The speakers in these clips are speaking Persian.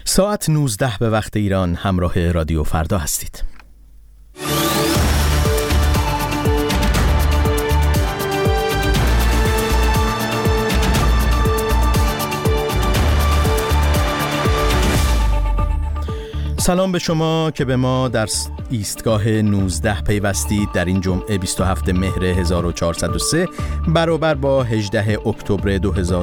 ساعت 19 به وقت ایران همراه رادیو فردا هستید. سلام به شما که به ما در ایستگاه 19 پیوستید در این جمعه 27 مهر 1403 برابر با 18 اکتبر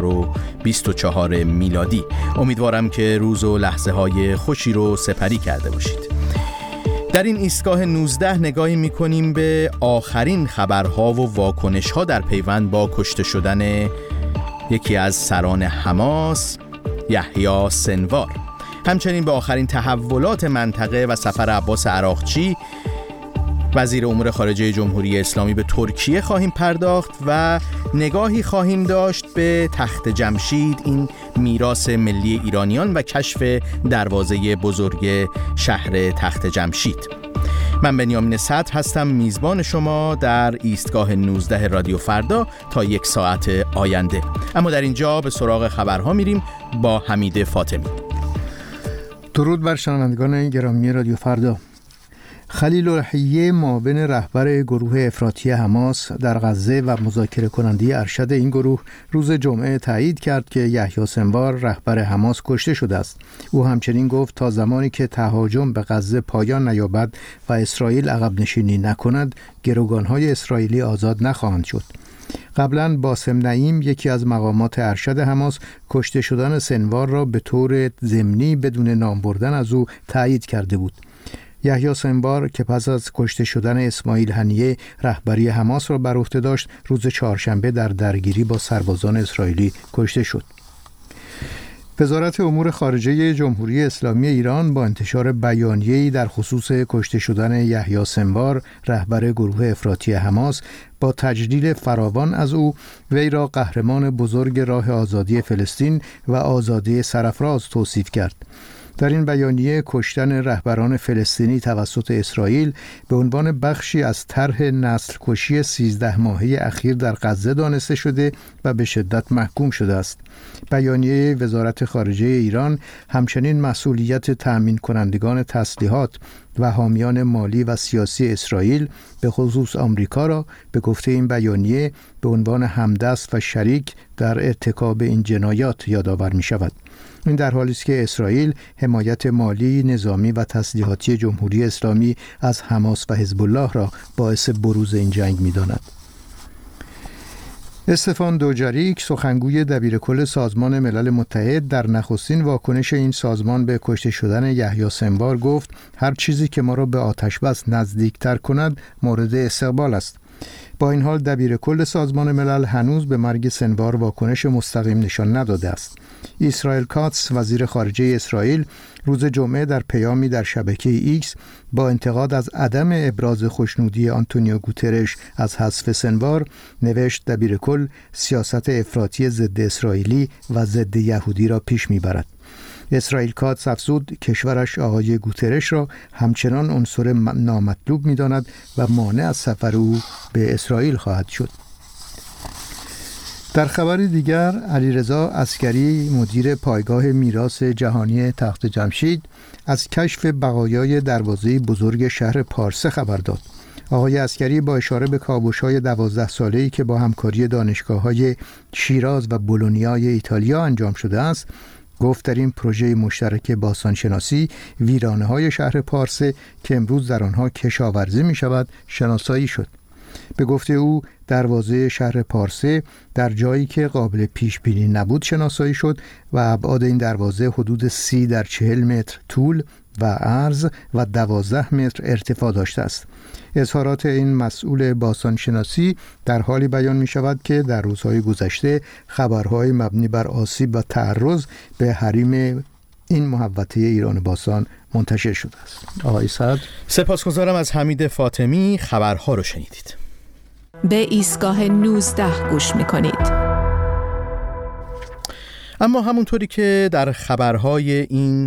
2024 میلادی. امیدوارم که روز و لحظه های خوشی رو سپری کرده باشید. در این ایستگاه 19 نگاهی میکنیم به آخرین خبرها و واکنش‌ها در پیوند با کشته شدن یکی از سران حماس، یحیی سنوار. همچنین به آخرین تحولات منطقه و سفر عباس عراقچی وزیر امور خارجه جمهوری اسلامی به ترکیه خواهیم پرداخت و نگاهی خواهیم داشت به تخت جمشید، این میراث ملی ایرانیان و کشف دروازه بزرگ شهر تخت جمشید. من بنیامین صدر هستم، میزبان شما در ایستگاه 19 رادیو فردا تا 1 ساعت آینده. اما در اینجا به سراغ خبرها میریم با حمید فاطمی. درود بر شنوندگان گرامی رادیو فردا. خلیل الحیه معاون رهبر گروه افراطی حماس در غزه و مذاکره کننده ارشد این گروه روز جمعه تایید کرد که یحیی سنوار رهبر حماس کشته شده است. او همچنین گفت تا زمانی که تهاجم به غزه پایان نیابد و اسرائیل عقب نشینی نکند، گروگان‌های اسرائیلی آزاد نخواهند شد. قبلا باسم نعیم، یکی از مقامات ارشد حماس، کشته شدن سنوار را به طور ضمنی بدون نام بردن از او تایید کرده بود. یحیی سنوار که پس از کشته شدن اسماعیل هنیه رهبری حماس را بر عهده داشت، روز چهارشنبه در درگیری با سربازان اسرائیلی کشته شد. وزارت امور خارجه جمهوری اسلامی ایران با انتشار بیانیه‌ای در خصوص کشته شدن یحیی سنوار رهبر گروه افراطی حماس با تجلیل فراوان از او، وی را قهرمان بزرگ راه آزادی فلسطین و آزادی سرافراز توصیف کرد. در این بیانیه کشتن رهبران فلسطینی توسط اسرائیل به عنوان بخشی از طرح نسل کشی 13 ماهه اخیر در غزه دانسته شده و به شدت محکوم شده است. بیانیه وزارت خارجه ایران همچنین مسئولیت تأمین کنندگان تسلیحات و حامیان مالی و سیاسی اسرائیل به خصوص آمریکا را به گفته این بیانیه به عنوان همدست و شریک در ارتکاب این جنایات یادآور می شود. این در حالی است که اسرائیل حمایت مالی، نظامی و تسلیحاتی جمهوری اسلامی از حماس و حزب الله را باعث بروز این جنگ می داند. استفان دوجاریک، سخنگوی دبیرکل سازمان ملل متحد، در نخستین واکنش این سازمان به کشته شدن یحیی سنوار گفت هر چیزی که ما را به آتش بس نزدیکتر کند مورد استقبال است. با این حال دبیرکل سازمان ملل هنوز به مرگ سنوار واکنش مستقیم نشان نداده است. اسرائیل کاتس، وزیر خارجه اسرائیل، روز جمعه در پیامی در شبکه ایکس با انتقاد از عدم ابراز خوشنودی آنتونیو گوترش از حذف سنوار نوشت دبیرکل سیاست افراطی ضد اسرائیلی و ضد یهودی را پیش میبرد. اسرائیل کاتس افزود کشورش آقای گوترش را همچنان عنصر نامطلوب می‌داند و مانع از سفر او به اسرائیل خواهد شد. در خبر دیگر، علیرضا عسگری، مدیر پایگاه میراث جهانی تخت جمشید، از کشف بقایای دروازه بزرگ شهر پارسه خبر داد. آقای عسگری با اشاره به کاوش‌های 12 ساله‌ای که با همکاری دانشگاه‌های شیراز و بولونیای ایتالیا انجام شده است، گفت در این پروژه مشترک باستانشناسی ویرانه‌های شهر پارسه که امروز در آنها کشاورزی می‌شود شناسایی شد. به گفته او دروازه شهر پارسه در جایی که قابل پیش بینی نبود شناسایی شد و ابعاد این دروازه حدود 30 در 40 متر طول و عرض و 12 متر ارتفاع داشته است. اظهارات این مسئول باستانشناسی در حالی بیان می شود که در روزهای گذشته خبرهای مبنی بر آسیب و تعرض به حریم این محوطه ایران باستان منتشر شده است. آقای صدر، سپاسگزارم از حمید فاطمی. خبرها رو شنیدید. به ایستگاه 19 گوش می‌کنید. اما همونطوری که در خبرهای این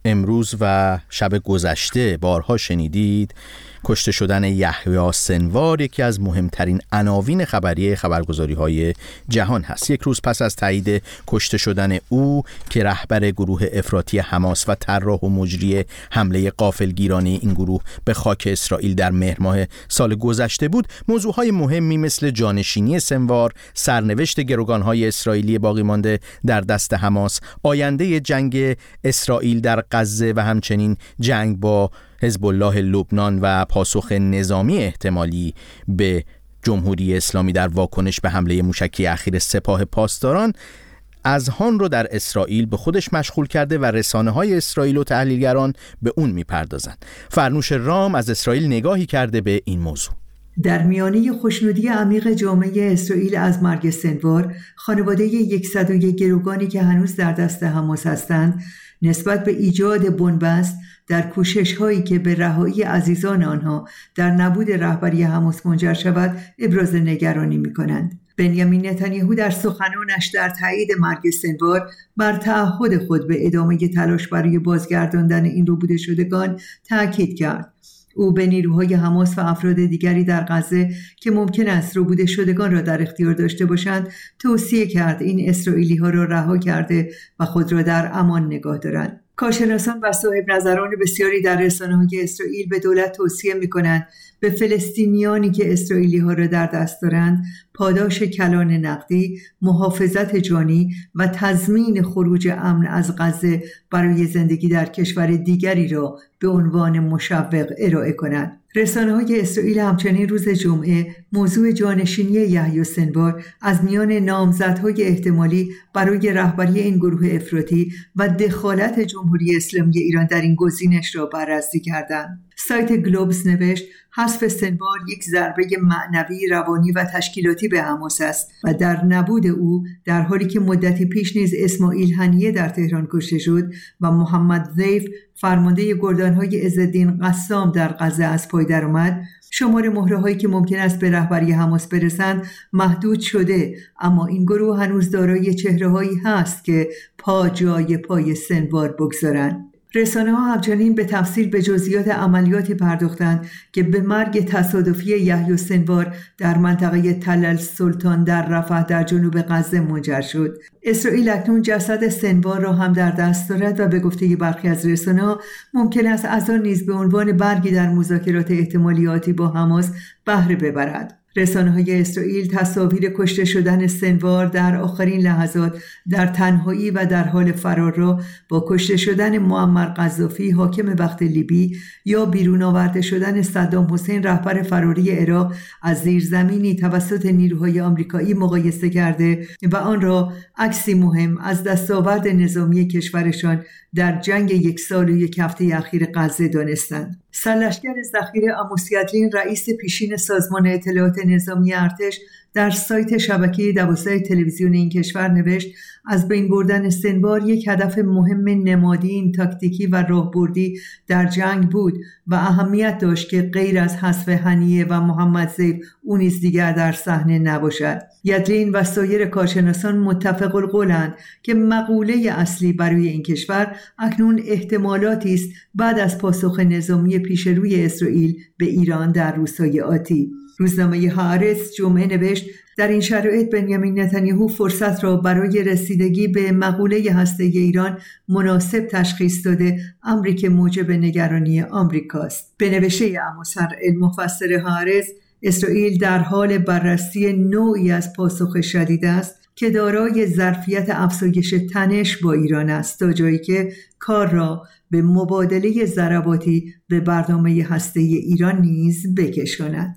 امروز و شب گذشته بارها شنیدید، کشته شدن یحیی سنوار یکی از مهمترین عناوین خبری خبرگزاری‌های جهان هست. یک روز پس از تایید کشته شدن او که رهبر گروه افراطی حماس و طراح و مجری حمله غافلگیرانه این گروه به خاک اسرائیل در مهر ماه سال گذشته بود، موضوعهای مهمی مثل جانشینی سنوار، سرنوشت گروگان‌های اسرائیلی باقی مانده در دست حماس، آینده جنگ اسرائیل در غزه و همچنین جنگ با حزب الله لبنان و پاسخ نظامی احتمالی به جمهوری اسلامی در واکنش به حمله موشکی اخیر سپاه پاسداران اذهان رو در اسرائیل به خودش مشغول کرده و رسانه‌های اسرائیل و تحلیلگران به اون میپردازند. فرنوش رام از اسرائیل نگاهی کرده به این موضوع. در میانه خوشنودی عمیق جامعه اسرائیل از مرگ سنوار، خانواده 101 گروگانی که هنوز در دست حماس هستند نسبت به ایجاد بنبست در کوشش‌هایی که به رهایی عزیزان آنها در نبود رهبری حماس منجر شود ابراز نگرانی می‌کنند. بنیامین نتانیاهو در سخنانش در تایید مرگ سنوار بر تعهد خود به ادامه تلاش برای بازگرداندن این ربوده شدگان تأکید کرد. او به نیروهای حماس و افراد دیگری در غزه که ممکن است ربوده شدگان را در اختیار داشته باشند توصیه کرد این اسرائیلی‌ها را رها کرده و خود را در امان نگاه دارند. کارشناسان و صاحب نظران بسیاری در رسانه‌های اسرائیل به دولت توصیه می‌کنند به فلسطینیانی که اسرائیلی‌ها را در دست دارند پاداش کلان نقدی، محافظت جانی و تضمین خروج امن از غزه برای زندگی در کشور دیگری را به عنوان مشوق ارائه کنند. رسانه‌های اسرائیل همچنین روز جمعه موضوع جانشینی یحیی سنوار از میان نامزدهای احتمالی برای رهبری این گروه افراطی و دخالت جمهوری اسلامی ایران در این گزینش را بررسی کردند. سایت گلوبس نوشت حذف سنوار یک ضربه معنوی، روانی و تشکیلاتی به حماس است و در نبود او، در حالی که مدتی پیش نیز اسماعیل هنیه در تهران کشته شد و محمد ضیف فرمانده گردانهای عزالدین قسام در غزه از پای درآمد، شمار مهره‌هایی که ممکن است به رهبری حماس برسند محدود شده، اما این گروه هنوز دارای چهره‌هایی هست که پا جای پای سنوار بگذارند. رسانه‌ها همچنین به تفصیل به جزئیات عملیاتی پرداختند که به مرگ تصادفی یحیی سنوار در منطقه تل السلطان در رفح در جنوب غزه منجر شد. اسرائیل اکنون جسد سنوار را هم در دست دارد و به گفته برخی از رسانه‌ها ممکن است از آن نیز به عنوان برگی در مذاکرات احتمالیاتی با حماس بهره ببرد. رسانه‌های اسرائیل تصاویر کشته شدن سنوار در آخرین لحظات در تنهایی و در حال فرار را با کشته شدن معمر قذافی حاکم وقت لیبی یا بیرون آورده شدن صدام حسین رهبر فراری عراق از زیرزمینی توسط نیروهای آمریکایی مقایسه کرده و آن را عکسی مهم از دستاورد نظامی کشورشان در جنگ 1 سال و 1 هفته اخیر غزه دانستند. سرلشکر ذخیره عموس یدلین رئیس پیشین سازمان اطلاعات نظامی ارتش در سایت شبکه 12 تلویزیون این کشور نوشت از بین بردن سنوار یک هدف مهم نمادین، تاکتیکی و راهبردی در جنگ بود و اهمیت داشت که غیر از حذف هنیه و محمد ضیف او نیز دیگر در صحنه نباشد. یدلین و سایر کارشناسان متفق القولند که مقوله اصلی برای این کشور اکنون احتمالاتی است بعد از پاسخ نظامی پیش روی اسرائیل به ایران در روزهای آتی. روزنامه هآرتز جمعه نوشت در این شرایط بنیامین نتانیاهو فرصت را برای رسیدگی به مقوله هسته‌ای ایران مناسب تشخیص داده، امری که موجب نگرانی آمریکاست. به نوشته عموسر المفسر هآرتز، اسرائیل در حال بررسی نوعی از پاسخ شدید است که دارای ظرفیت افزایش تنش با ایران است تا جایی که کار را به مبادله ضرباتی به برنامه هسته‌ای ایران نیز بکشاند.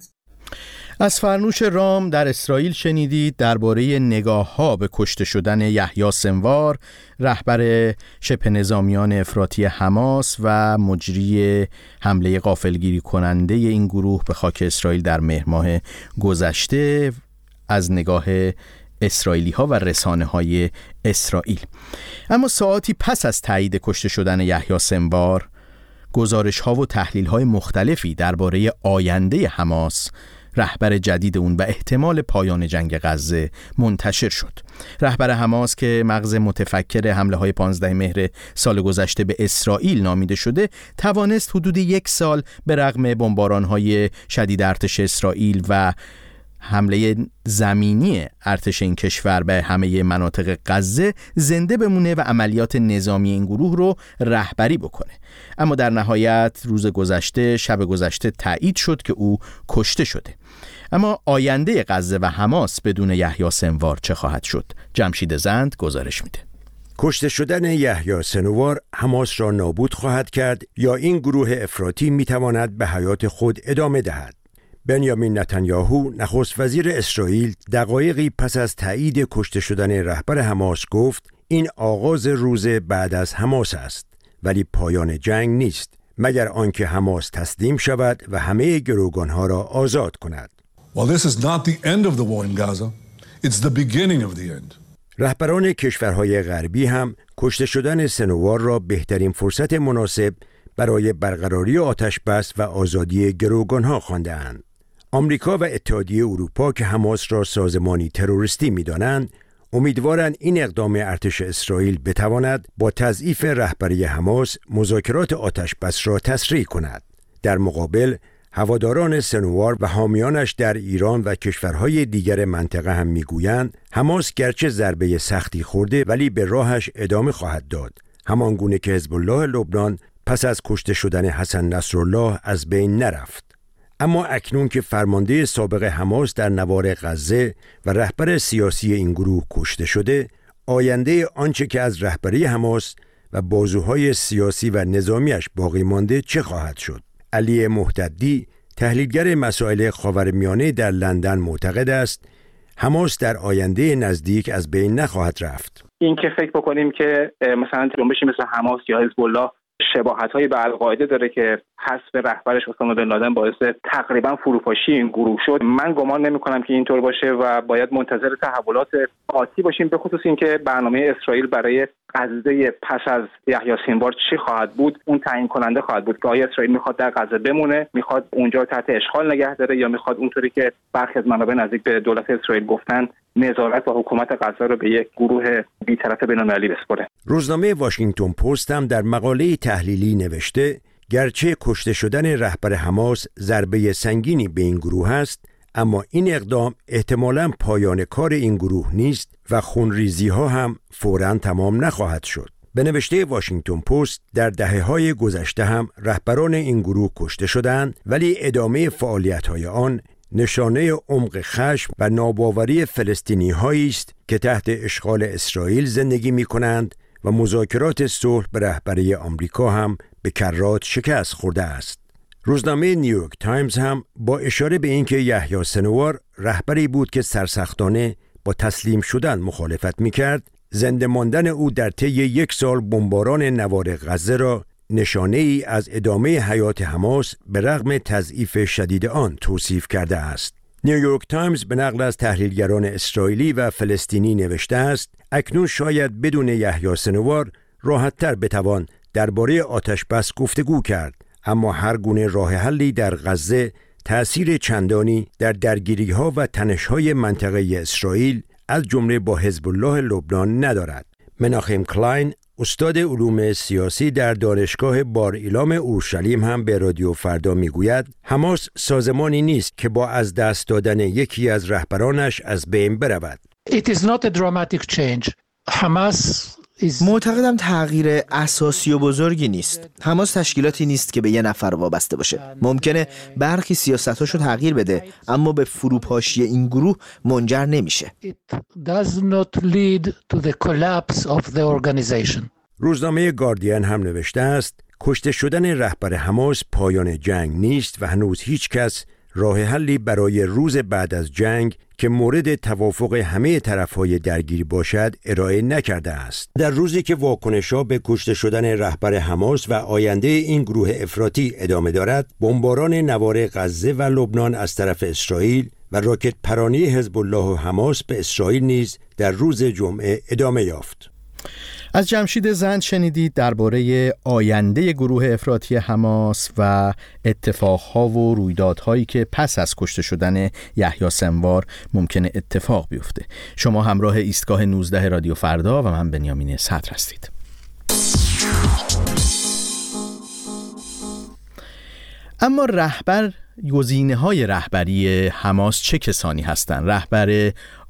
از فرنوش رام در اسرائیل شنیدید درباره نگاه‌ها به کشته شدن یحیی سنوار، رهبر شبه نظامیان افراطی حماس و مجری حمله غافلگیری کننده این گروه به خاک اسرائیل در مهر ماه گذشته، از نگاه اسرائیلی‌ها و رسانه‌های اسرائیل. اما ساعاتی پس از تایید کشته شدن یحیی سنوار، گزارش‌ها و تحلیل‌های مختلفی درباره آینده حماس رهبر جدید اون و احتمال پایان جنگ غزه منتشر شد. رهبر حماس که مغز متفکر حمله‌های 15 مهر سال گذشته به اسرائیل نامیده شده، توانست حدود 1 سال به رغم بمباران‌های شدید ارتش اسرائیل و حمله زمینی ارتش این کشور به همه مناطق غزه زنده بمونه و عملیات نظامی این گروه رو رهبری بکنه. اما در نهایت شب گذشته تایید شد که او کشته شده. اما آینده غزه و حماس بدون یحیی سنوار چه خواهد شد؟ جمشید زند گزارش میده. کشته شدن یحیی سنوار حماس را نابود خواهد کرد یا این گروه افراطی میتواند به حیات خود ادامه دهد؟ بنیامین نتانیاهو نخست وزیر اسرائیل دقایقی پس از تایید کشته شدن رهبر حماس گفت این آغاز روز بعد از حماس است، ولی پایان جنگ نیست مگر آنکه حماس تسلیم شود و همه گروگانها را آزاد کند. Well, this is not the end of the war in Gaza. It's the beginning of the end. رهبران کشورهای غربی هم کشته شدن سنوار را بهترین فرصت مناسب برای برقراری آتش بس و آزادی گروگانها خوانده‌اند. آمریکا و اتحادیه اروپا که حماس را سازمانی تروریستی می‌دانند، امیدوارند این اقدام ارتش اسرائیل بتواند با تضعیف رهبری حماس مذاکرات آتش بس را تسریع کند. در مقابل، هواداران سنوار و حامیانش در ایران و کشورهای دیگر منطقه هم میگویند حماس گرچه ضربه سختی خورده ولی به راهش ادامه خواهد داد، همانگونه که حزب الله لبنان پس از کشته شدن حسن نصرالله از بین نرفت. اما اکنون که فرمانده سابق حماس در نوار غزه و رهبر سیاسی این گروه کشته شده، آینده آنچه که از رهبری حماس و بازوهای سیاسی و نظامیش باقی مانده چه خواهد شد؟ علی محتدی، تحلیلگر مسائل خاورمیانه در لندن، معتقد است حماس در آینده نزدیک از بین نخواهد رفت. این که فکر بکنیم که مثلا جنبشی مثل حماس یا حزب الله شباهت‌هایی به القاعده داره که حذف رهبرش اسامه بن لادن باعث تقریبا فروپاشی این گروه شد، من گمان نمی‌کنم که اینطور باشه و باید منتظر تحولات آتی باشیم، به خصوص اینکه برنامه اسرائیل برای غزه پس از یحیی سنوار چی خواهد بود اون تعیین کننده خواهد بود که آیا اسرائیل میخواد در غزه بمونه، میخواد اونجا تحت اشغال نگه داره، یا میخواد اونطوری که برخی از منابع نزدیک به دولت اسرائیل گفتن نظارت و حکومت غزه رو به یک گروه بی‌طرف بین‌المللی بسپاره. روزنامه واشنگتن پست هم در مقاله تحلیلی نوشته گرچه کشته شدن رهبر حماس ضربه سنگینی به این گروه است، اما این اقدام احتمالاً پایان کار این گروه نیست و خونریزی ها هم فوراً تمام نخواهد شد. به نوشته واشنگتن پست در دهه‌های گذشته هم رهبران این گروه کشته شدند، ولی ادامه فعالیت‌های آن نشانه عمق خشم و ناباوری فلسطینی‌هایی است که تحت اشغال اسرائیل زندگی می‌کنند و مذاکرات صلح به رهبری آمریکا هم به کرات شکست خورده است. روزنامه نیویورک تایمز هم با اشاره به اینکه یحیی سنوار رهبری بود که سرسختانه با تسلیم شدن مخالفت می‌کرد، زنده ماندن او در طی 1 سال بمباران نوار غزه را نشانه ای از ادامه حیات حماس به رغم تضعیف شدید آن توصیف کرده است. نیویورک تایمز به نقل از تحلیلگران اسرائیلی و فلسطینی نوشته است اکنون شاید بدون یحیی سنوار راحت‌تر بتوان درباره آتش بس گفتگو کرد، اما هر گونه راه حلی در غزه تأثیر چندانی در درگیری‌ها و تنش‌های منطقه اسرائیل از جمله با حزب الله لبنان ندارد. مناخیم کلاین، استاد علوم سیاسی در دانشگاه بار ایلام اورشلیم هم به رادیو فردا میگوید حماس سازمانی نیست که با از دست دادن یکی از رهبرانش از بین برود. It is not a dramatic change. معتقدم تغییر اساسی و بزرگی نیست. حماس تشکیلاتی نیست که به یه نفر وابسته باشه. ممکنه برخی سیاستاشو تغییر بده، اما به فروپاشی این گروه منجر نمیشه. It does not lead to the collapse of the organization. روزنامه گاردین هم نوشته است کشته شدن رهبر حماس پایان جنگ نیست و هنوز هیچ کس راه حلی برای روز بعد از جنگ که مورد توافق همه طرف‌های درگیر باشد ارائه نکرده است. در روزی که واکنش‌ها به کشته شدن رهبر حماس و آینده این گروه افراطی ادامه دارد، بمباران نوار غزه و لبنان از طرف اسرائیل و راکت پرانی حزب الله و حماس به اسرائیل نیز در روز جمعه ادامه یافت. از جمشید زند شنیدید درباره آینده گروه افراطی حماس و اتفاقها و رویدادهایی که پس از کشته شدن یحیی سنوار ممکنه اتفاق بیفته. شما همراه ایستگاه 19 رادیو فردا و من بنیامین صدر هستید. اما گزینه‌های رهبری حماس چه کسانی هستند؟ رهبر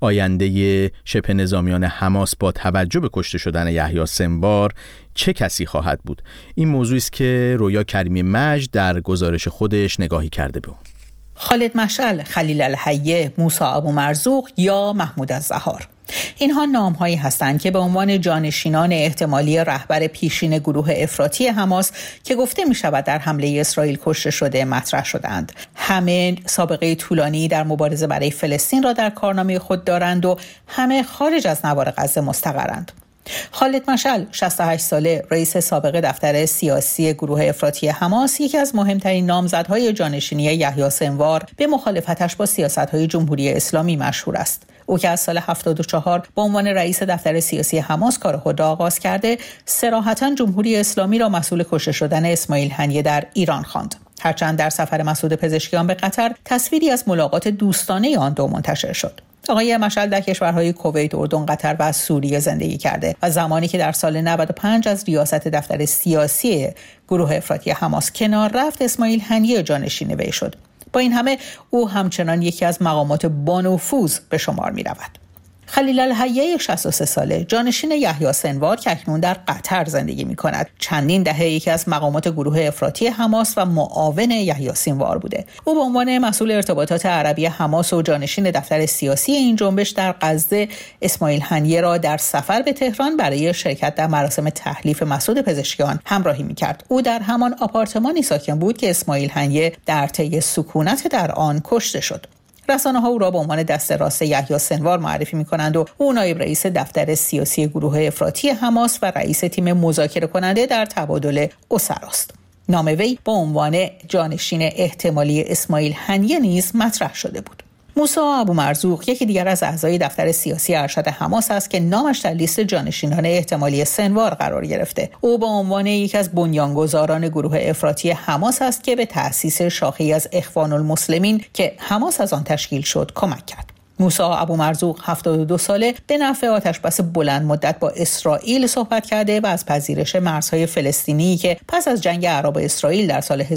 آینده شبه نظامیان حماس با توجه به کشته شدن یحیی سنوار چه کسی خواهد بود؟ این موضوعی است که رویا کریمی مجد در گزارش خودش نگاهی کرده به اون. خالد مشعل، خلیل الحیه، موسی ابومرزوق یا محمود الزهار. اینها نام‌هایی هستند که به عنوان جانشینان احتمالی رهبر پیشین گروه افراطی حماس که گفته می‌شود در حمله اسرائیل کشته شده مطرح شدند. همه سابقه طولانی در مبارزه برای فلسطین را در کارنامه خود دارند و همه خارج از نوار غزه مستقرند. خالد مشعل 68 ساله، رئیس سابق دفتر سیاسی گروه افراطی حماس، یکی از مهمترین نامزدهای جانشینی یحیی سنوار به مخالفتش با سیاست‌های جمهوری اسلامی مشهور است. او که از سال 74 به عنوان رئیس دفتر سیاسی حماس کار خود را آغاز کرده، صراحتاً جمهوری اسلامی را مسئول کشته شدن اسماعیل هنیه در ایران خواند. هرچند در سفر مسعود پزشکیان به قطر تصویری از ملاقات دوستانه آن دو منتشر شد. آقای مشعل در کشورهای کویت، اردن، قطر و سوریه زندگی کرده و زمانی که در سال 95 از ریاست دفتر سیاسی گروه افراطی حماس کنار رفت، اسماعیل هنیه جانشین وی شد. با این همه او همچنان یکی از مقامات بانفوذ به شمار می رود. خلیل الحیه 63 ساله، جانشین یحیی سنوار که اکنون در قطر زندگی می کند، چندین دهه یکی از مقامات گروه افراطی حماس و معاون یحیی سنوار بوده. او به عنوان مسئول ارتباطات عربی حماس و جانشین دفتر سیاسی این جنبش در غزه، اسماعیل هنیه را در سفر به تهران برای شرکت در مراسم تحلیف مسعود پزشکیان همراهی می کرد. او در همان آپارتمانی ساکن بود که اسماعیل هنیه در طی سکونت در آن کشته شد. رسانه‌ها او را به عنوان دست راست یحیی سنوار معرفی می‌کنند و او نایب رئیس دفتر سیاسی گروه افراطی حماس و رئیس تیم مذاکره کننده در تبادل اسرا است. نام وی با عنوان جانشین احتمالی اسماعیل هنیه نیز مطرح شده بود. موسی ابومرزوق یکی دیگر از اعضای دفتر سیاسی ارشد حماس است که نامش در لیست جانشینان احتمالی سنوار قرار گرفته. او به عنوان یکی از بنیانگذاران گروه افراطی حماس است که به تأسیس شاخه‌ای از اخوان المسلمین که حماس از آن تشکیل شد کمک کرد. موسی ابومرزوق 72 ساله به نفع آتشبس بلند مدت با اسرائیل صحبت کرده و از پذیرش مرزهای فلسطینی که پس از جنگ عرب و اسرائیل در سال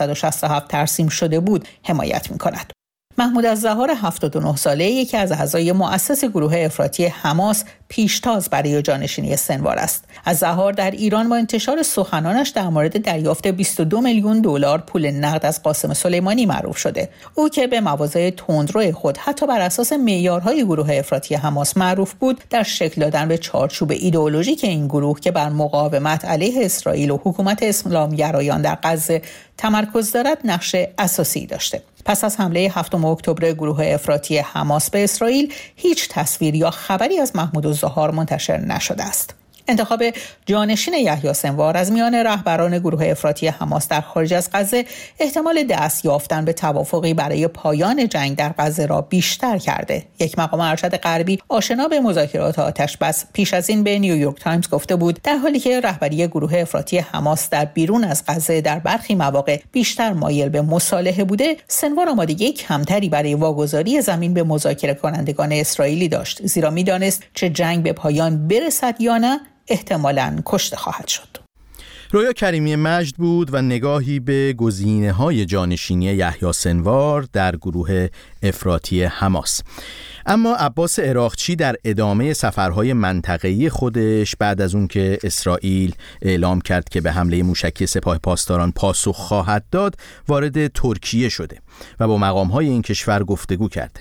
1967 ترسیم شده بود حمایت می‌کند. محمود الزهار 79 ساله، یکی از اعضای مؤسس گروه افراطی حماس، پیشتاز برای جانشینی سنوار است. الزهار در ایران با انتشار سخنانش در مورد دریافت 22 میلیون دلار پول نقد از قاسم سلیمانی معروف شده. او که به مواضع تندرو خود حتی بر اساس معیارهای گروه افراطی حماس معروف بود، در شکل دادن به چارچوب ایدئولوژیک این گروه که بر مقاومت علیه اسرائیل و حکومت اسلامگرایان در غزه تمرکز دارد نقش اساسی داشته. پس از حمله 7 اکتبر گروه افراطی حماس به اسرائیل، هیچ تصویر یا خبری از محمود الزهار منتشر نشده است. انتخاب جانشین یحیی سنوار از میان رهبران گروه افراطی حماس در خارج از غزه احتمال دست یافتن به توافقی برای پایان جنگ در غزه را بیشتر کرده. یک مقام ارشد غربی آشنا به مذاکرات آتشبس پیش از این به نیویورک تایمز گفته بود در حالی که رهبری گروه افراطی حماس در بیرون از غزه در برخی مواقع بیشتر مایل به مصالحه بوده، سنوار آمادگی کمتری برای واگذاری زمین به مذاکره کنندگان اسرائیلی داشت، زیرا می‌دانست چه جنگ به پایان برسد یا نه احتمالاً کشته خواهد شد. رویا کریمی مجد بود و نگاهی به گزینه‌های جانشینی یحیی سنوار در گروه افراطی حماس. اما عباس عراقچی در ادامه سفرهای منطقه‌ای خودش بعد از اون که اسرائیل اعلام کرد که به حمله موشکی سپاه پاسداران پاسخ خواهد داد، وارد ترکیه شده و با مقام‌های این کشور گفتگو کرده.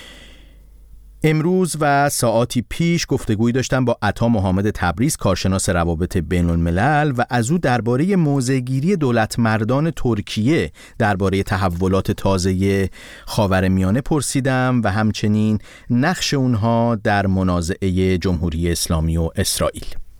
امروز و ساعاتی پیش گفتگویی داشتم با عطا محمد تبریز، کارشناس روابط بین الملل، و از او درباره موضع‌گیری دولتمردان ترکیه درباره تحولات تازه خاورمیانه پرسیدم و همچنین نقش اونها در منازعه جمهوری اسلامی و اسرائیل.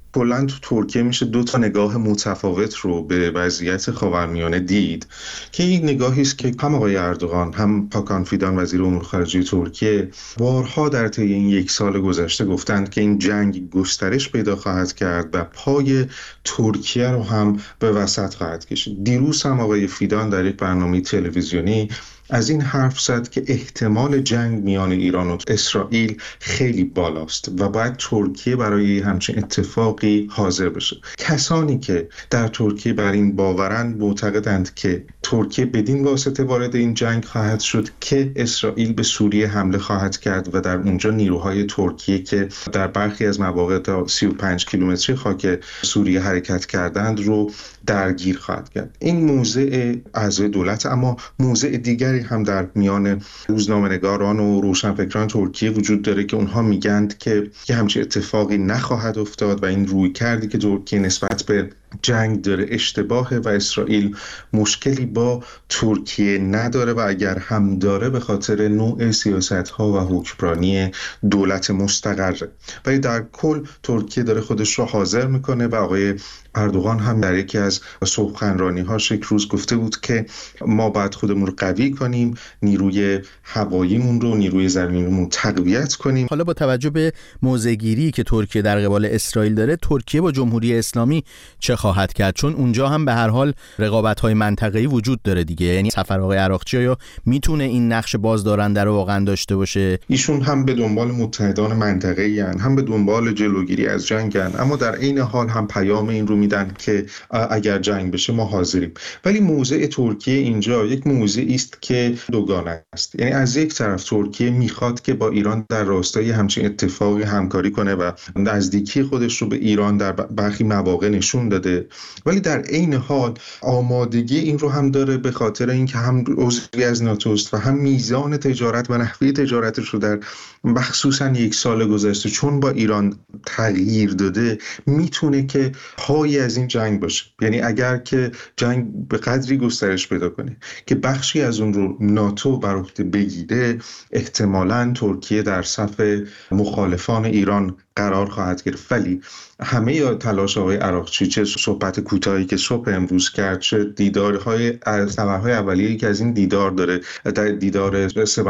کلاً تو ترکیه میشه دو تا نگاه متفاوت رو به وضعیت خاورمیانه دید که این نگاهی است که هم آقای اردوغان هم هاکان فیدان وزیر امور خارجه ترکیه بارها در طی این یک سال گذشته گفتند که این جنگ گسترش پیدا خواهد کرد و پای ترکیه رو هم به وسط خواهد کشید. دیروز هم آقای فیدان در یک برنامه تلویزیونی از این حرف زد که احتمال جنگ میان ایران و اسرائیل خیلی بالاست و باید ترکیه برای همچین اتفاقی حاضر بشه. کسانی که در ترکیه بر این باورند معتقدند که ترکیه بدین واسطه وارد این جنگ خواهد شد که اسرائیل به سوریه حمله خواهد کرد و در اونجا نیروهای ترکیه که در برخی از مواقع تا 35 کیلومتری خاک سوریه حرکت کردند رو درگیر خواهد کرد. این موضع اعضای دولت، اما موضع دیگری هم در میان روزنامه‌نگاران و روشنفکران ترکیه وجود داره که اونها میگند که همچین اتفاقی نخواهد افتاد و این رویکردی که ترکیه نسبت به جنگ داره اشتباهه و اسرائیل مشکلی با ترکیه نداره و اگر هم داره به خاطر نوع سیاست‌ها و حکمرانی دولت مستقره. ولی در کل ترکیه داره خودش رو حاضر میکنه و آقای اردوغان هم در یکی از سخنرانی‌هاش یک روز گفته بود که ما باید خودمون رو قوی کنیم، نیروی هواییمون رو، نیروی زمینیمون تقویت کنیم. حالا با توجه به موضع‌گیری که ترکیه در قبال اسرائیل داره، ترکیه با جمهوری اسلامی چه خواهد کرد؟ چون اونجا هم به هر حال رقابت‌های منطقه‌ای وجود داره دیگه. یعنی سفر آقای عراقچی یا میتونه این نقش بازدارنده رو واقعا داشته باشه؟ ایشون هم به دنبال متحدان منطقه‌ای ان، هم به دنبال جلوگیری از جنگ ان، اما در عین حال هم پیام این رو میدن که اگر جنگ بشه ما حاضریم. ولی موضع ترکیه اینجا یک موضعی است که دوگانه است. یعنی از یک طرف ترکیه میخواد که با ایران در راستای همچین اتفاقی همکاری کنه و نزدیکی خودش رو به ایران در برخی مواقع نشون داده، ولی در عین حال آمادگی این رو هم داره به خاطر اینکه هم عضوی از ناتو است و هم میزان تجارت و نحوه تجارتش رو در مخصوصا یک سال گذشته چون با ایران تغییر داده میتونه که پایی از این جنگ باشه. یعنی اگر که جنگ به قدری گسترش پیدا کنه که بخشی از اون رو ناتو بر عهده بگیره، احتمالاً ترکیه در صف مخالفان ایران قرار خواهد گرفت. ولی همه تلاش آقای عراقچی، چه صحبت کوتاهی که صبح امروز کرد، چه دیدارهای خبرهای اولیه‌ای که از این دیدار داره، در دیدار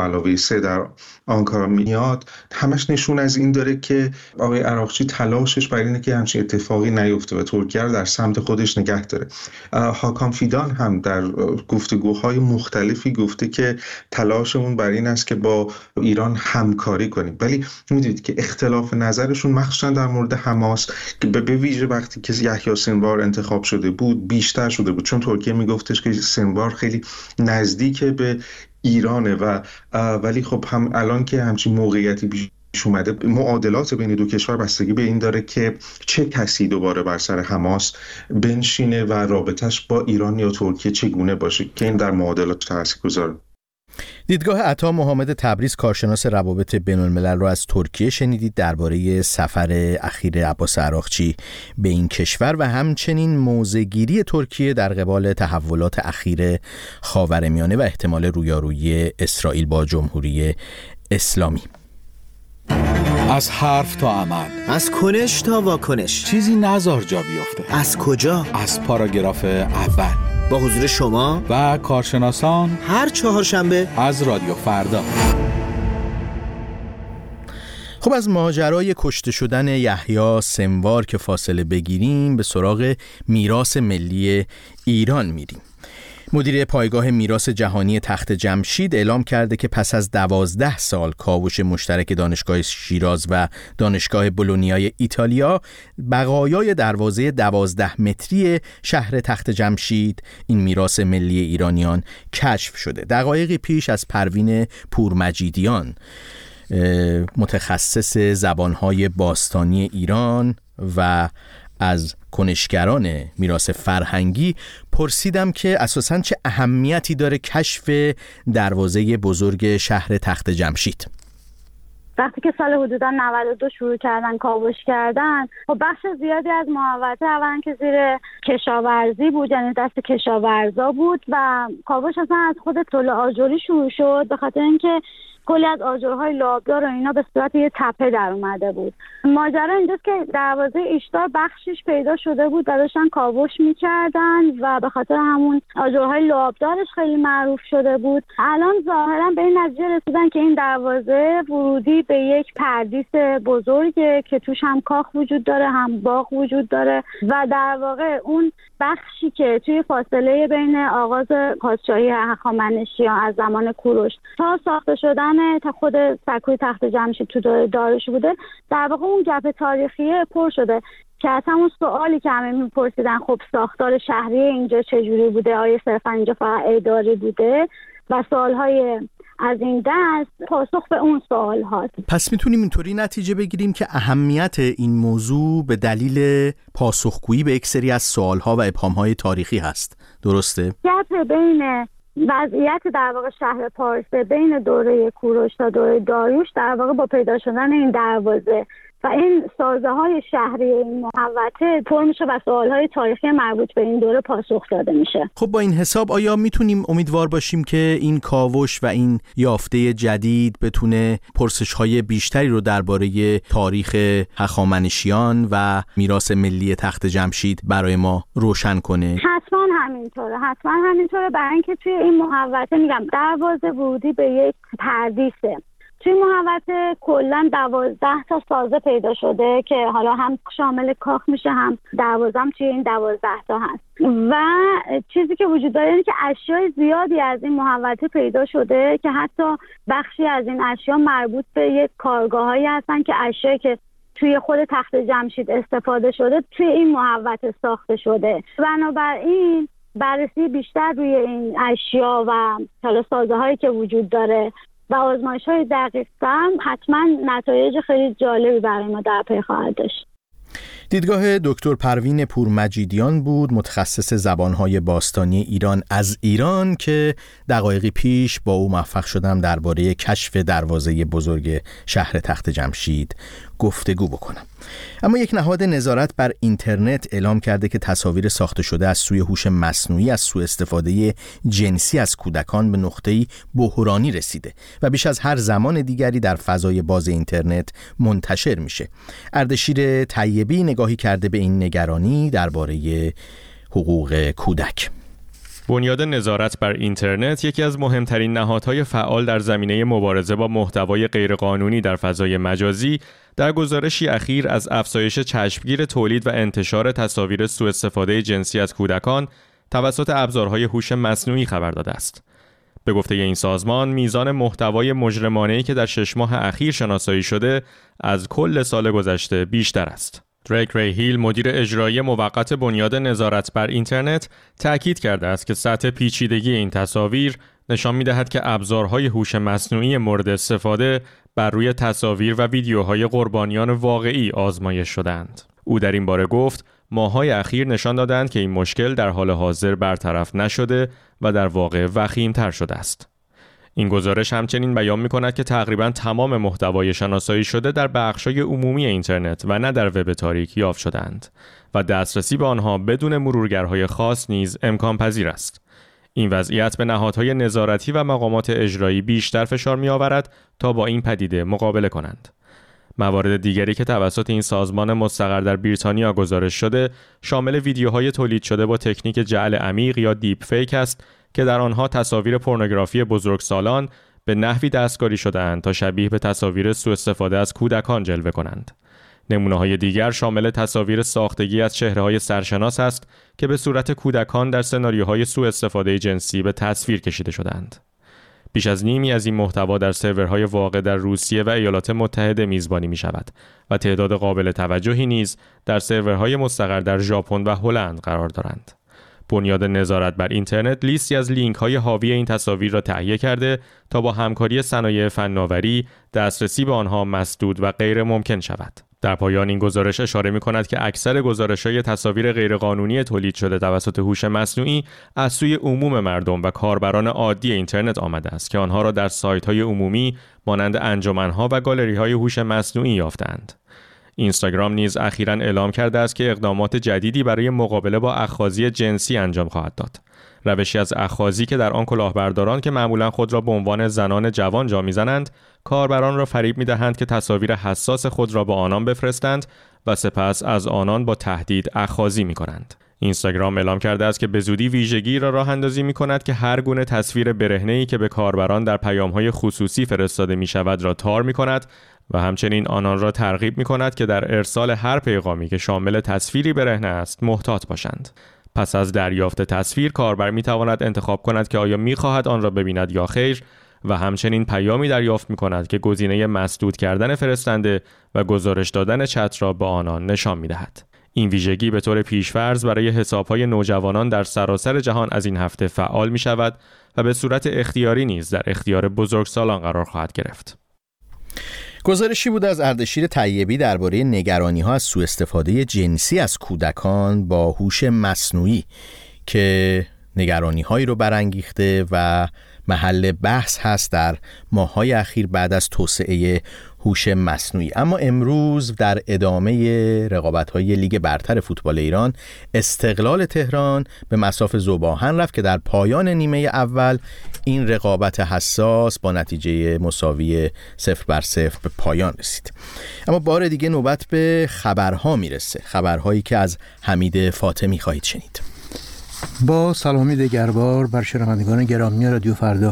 3+3 در آنکارا میاد، همش نشون از این داره که آقای عراقچی تلاشش برای اینه که همچین اتفاقی نیفته و ترکیه رو در سمت خودش نگه داره. هاکان فیدان هم در گفتگوهای مختلفی گفته که تلاشمون برای این است که با ایران همکاری کنیم. ولی میدونید که اختلاف نظرشون مخصوصا در مورد حماس که به ویژه وقتی که یحیی سنوار انتخاب شده بود بیشتر شده بود، چون ترکیه میگفتش که سنوار خیلی نزدیک به ایرانه و ولی خب هم الان که همچین موقعیتی پیش اومده، معادلات بین دو کشور بستگی به این داره که چه کسی دوباره بر سر حماس بنشینه و رابطش با ایران یا ترکیه چگونه باشه که این در معادلات تاثیرگذاره. دیدگاه عطا محمد تبریز، کارشناس روابط بین‌الملل، رو از ترکیه شنیدید درباره سفر اخیر عباس عراقچی به این کشور و همچنین موضع‌گیری ترکیه در قبال تحولات اخیر خاورمیانه و احتمال رویارویی اسرائیل با جمهوری اسلامی. از حرف تا عمل، از کنش تا واکنش، چیزی نذار جا بیفته. از کجا؟ از پاراگراف اول با حضور شما و کارشناسان هر چهارشنبه از رادیو فردا. خب از ماجرای کشته شدن یحیی سنوار که فاصله بگیریم، به سراغ میراث ملی ایران میریم. مدیر پایگاه میراث جهانی تخت جمشید اعلام کرده که پس از 12 سال کاوش مشترک دانشگاه شیراز و دانشگاه بولونیای ایتالیا، بقایای دروازه 12 متری شهر تخت جمشید، این میراث ملی ایرانیان، کشف شده. دقایقی پیش از پروین پورمجیدیان، متخصص زبانهای باستانی ایران و از کنشگران میراث فرهنگی، پرسیدم که اساساً چه اهمیتی داره کشف دروازه بزرگ شهر تخت جمشید. وقتی که سال حدوداً 92 شروع کردن کاوش کردن، خب بخش زیادی از محوطه اولا که زیر کشاورزی بود، یعنی دست کشاورزا بود و کاوش اصلا از خود طلوع آجری شروع شد، به خاطر اینکه کلی از آجرهای لابدار و اینا به صورت یه تپه در اومده بود. ماجرا اینجاست که دروازه ایشتار بخشش پیدا شده بود و داشتن کاوش میکردن و به خاطر همون آجرهای لابدارش خیلی معروف شده بود. الان ظاهرا به این نتیجه رسیدن که این دروازه ورودی به یک پردیس بزرگه که توش هم کاخ وجود داره هم باغ وجود داره و در واقع اون بخشی که توی فاصله بین آغاز پادشاهی هخامنشیان از زمان کوروش تا ساخته شدن تا خود سکوی تخت جمشید تو دوره داریوش بوده، در واقع اون گپ تاریخی پر شده که از همون سوالی که همه میپرسیدن خب ساختار شهری اینجا چجوری بوده، آیا صرفا اینجا فقط اداری بوده و سوالهای از این دست پاسخ به اون سوال هاست. پس میتونیم اینطوری نتیجه بگیریم که اهمیت این موضوع به دلیل پاسخگویی به یک سری از سوالها و ابهامهای تاریخی هست، درسته؟ گپ بین وضعیت در واقع شهر پارس بین دوره کوروش تا دوره داریوش در واقع با پیدا شدن این دروازه و این سازه های شهری این محوطه پر میشه و سوال های تاریخی مربوط به این دوره پاسخ داده میشه. خب با این حساب آیا میتونیم امیدوار باشیم که این کاوش و این یافته جدید بتونه پرسش های بیشتری رو درباره تاریخ هخامنشیان و میراث ملی تخت جمشید برای ما روشن کنه؟ حتما همینطوره برای اینکه توی این محوطه میگم دروازه ورودی به یک پردیسه. توی محوطه کلاً 12 تا سازه پیدا شده که حالا هم شامل کاخ میشه هم دروازه هم توی این 12 تا هست و چیزی که وجود داره اینه که اشیای زیادی از این محوطه پیدا شده که حتی بخشی از این اشیا مربوط به یک کارگاهایی هستن که اشیایی که توی خود تخت جمشید استفاده شده توی این محوطه ساخته شده. بنابراین بررسی بیشتر روی این اشیا و سازه هایی که وجود داره و آزمایش‌های دقیق‌تر حتما نتایج خیلی جالبی برای ما در پی خواهد داشت. دیدگاه دکتر پروین پورمجیدیان بود، متخصص زبانهای باستانی ایران از ایران که دقایقی پیش با او موفق شدم درباره کشف دروازه بزرگ شهر تخت جمشید گفتگو بکنم. اما یک نهاد نظارت بر اینترنت اعلام کرده که تصاویر ساخته شده از سوی هوش مصنوعی از سوء استفاده جنسی از کودکان به نقطه‌ای بحرانی رسیده و بیش از هر زمان دیگری در فضای باز اینترنت منتشر میشه. اردشیر طیبی نگاهی کرده به این نگرانی درباره حقوق کودک. بنیاد نظارت بر اینترنت یکی از مهمترین نهادهای فعال در زمینه مبارزه با محتوای غیرقانونی در فضای مجازی در گزارشی اخیر از افزایش چشمگیر تولید و انتشار تصاویر سوء استفاده جنسی از کودکان توسط ابزارهای هوش مصنوعی خبر داده است. به گفته این سازمان، میزان محتوای مجرمانه‌ای که در 6 ماه اخیر شناسایی شده از کل سال گذشته بیشتر است. دریک ری هیل، مدیر اجرایی موقت بنیاد نظارت بر اینترنت، تأکید کرده است که سطح پیچیدگی این تصاویر نشان می‌دهد که ابزارهای هوش مصنوعی مورد استفاده بر روی تصاویر و ویدیوهای قربانیان واقعی آزمایش شدند. او در این باره گفت: ماه‌های اخیر نشان دادند که این مشکل در حال حاضر برطرف نشده و در واقع وخیم‌تر شده است. این گزارش همچنین بیان می‌کند که تقریباً تمام محتوای شناسایی شده در بخش‌های عمومی اینترنت و نه در وب تاریک یافت شدند و دسترسی به آنها بدون مرورگرهای خاص نیز امکان پذیر است. این وضعیت به نهادهای نظارتی و مقامات اجرایی بیشتر فشار می‌آورد تا با این پدیده مقابله کنند. موارد دیگری که توسط این سازمان مستقر در بریتانیا گزارش شده شامل ویدیوهای تولید شده با تکنیک جعل عمیق یا دیپ فیک است که در آنها تصاویر پورنوگرافی بزرگسالان به نحوی دستکاری شده‌اند تا شبیه به تصاویر سوء استفاده از کودکان جلوه کنند. نمونه‌های دیگر شامل تصاویر ساختگی از چهره‌های سرشناس است که به صورت کودکان در سناریوهای سوء استفاده جنسی به تصویر کشیده شدند. بیش از نیمی از این محتوا در سرورهای واقع در روسیه و ایالات متحده میزبانی می‌شود و تعداد قابل توجهی نیز در سرورهای مستقر در ژاپن و هلند قرار دارند. بنیاد نظارت بر اینترنت لیستی از لینک‌های حاوی این تصاویر را تهیه کرده تا با همکاری صنایع فناوری دسترسی به آنها مسدود و غیر ممکن شود. در پایان این گزارش اشاره می‌کند که اکثر گزارش‌های تصاویر غیرقانونی تولید شده توسط هوش مصنوعی از سوی عموم مردم و کاربران عادی اینترنت آمده است که آنها را در سایت‌های عمومی مانند انجمن‌ها و گالری‌های هوش مصنوعی یافتند. اینستاگرام نیز اخیراً اعلام کرده است که اقدامات جدیدی برای مقابله با اخاذی جنسی انجام خواهد داد. روشی از اخاذی که در آن کلاهبرداران که معمولا خود را به عنوان زنان جوان جا می‌زنند، کاربران را فریب می‌دهند که تصاویر حساس خود را به آنان بفرستند و سپس از آنان با تهدید اخاذی می‌کنند. اینستاگرام اعلام کرده است که به زودی ویژگی را راه اندازی می‌کند که هر گونه تصویر برهنه‌ای که به کاربران در پیام‌های خصوصی فرستاده می‌شود را تار می‌کند و همچنین آنان را ترغیب می‌کند که در ارسال هر پیغامی که شامل تصویری برهنه است محتاط باشند. پس از دریافت تصویر، کاربر می‌تواند انتخاب کند که آیا می‌خواهد آن را ببیند یا خیر و همچنین پیامی دریافت می‌کند که گزینه مسدود کردن فرستنده و گزارش دادن چت را به آنان نشان می‌دهد. این ویژگی به طور پیش‌فرض برای حساب‌های نوجوانان در سراسر جهان از این هفته فعال می‌شود و به صورت اختیاری نیز در اختیار بزرگسالان قرار خواهد گرفت. گزارشی بود از اردشیر طیبی درباره نگرانی‌ها از سوء استفاده جنسی از کودکان با هوش مصنوعی که نگرانی‌هایی رو برانگیخته و محل بحث هست در ماه‌های اخیر بعد از توسعه هوش مصنوعی. اما امروز در ادامه رقابت‌های لیگ برتر فوتبال ایران، استقلال تهران به مصاف ذوب‌آهن رفت که در پایان نیمه اول این رقابت حساس با نتیجه مساوی 0-0 به پایان رسید. اما بار دیگه نوبت به خبرها میرسه، خبرهایی که از حمید فاطمی خواهید شنید. با سلامی دگربار بر شنوندگان گرامی رادیو فردا.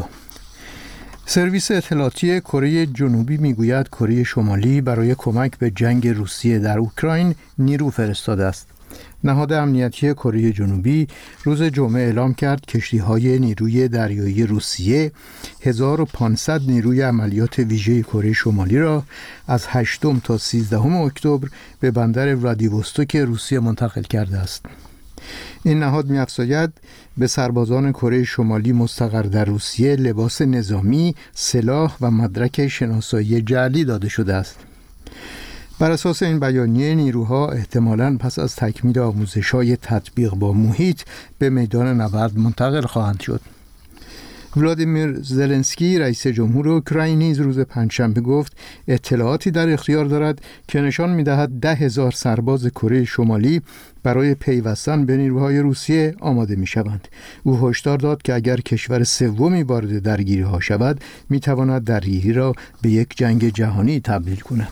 سرویس اطلاعاتی کره جنوبی میگوید کره شمالی برای کمک به جنگ روسیه در اوکراین نیرو فرستاده است. نهاد امنیتی کره جنوبی روز جمعه اعلام کرد کشتی‌های نیروی دریایی روسیه 1500 نیروی عملیات ویژه کره شمالی را از 8 تا 13 اکتبر به بندر ولادیوستوک روسیه منتقل کرده است. این نهاد می‌افزاید به سربازان کره شمالی مستقر در روسیه لباس نظامی، سلاح و مدرک شناسایی جعلی داده شده است. بر اساس این بیانیه نیروها احتمالاً پس از تکمیل آموزش‌های تطبیق با محیط به میدان نبرد منتقل خواهند شد. ولادیمیر زلنسکی رئیس جمهور اوکراین نیز روز پنجشنبه گفت اطلاعاتی در اختیار دارد که نشان می‌دهد 10,000 سرباز کره شمالی برای پیوستن به نیروهای روسیه آماده می‌شوند. او هشدار داد که اگر کشور سومی وارد درگیری‌ها شود می‌تواند درگیری را به یک جنگ جهانی تبدیل کند.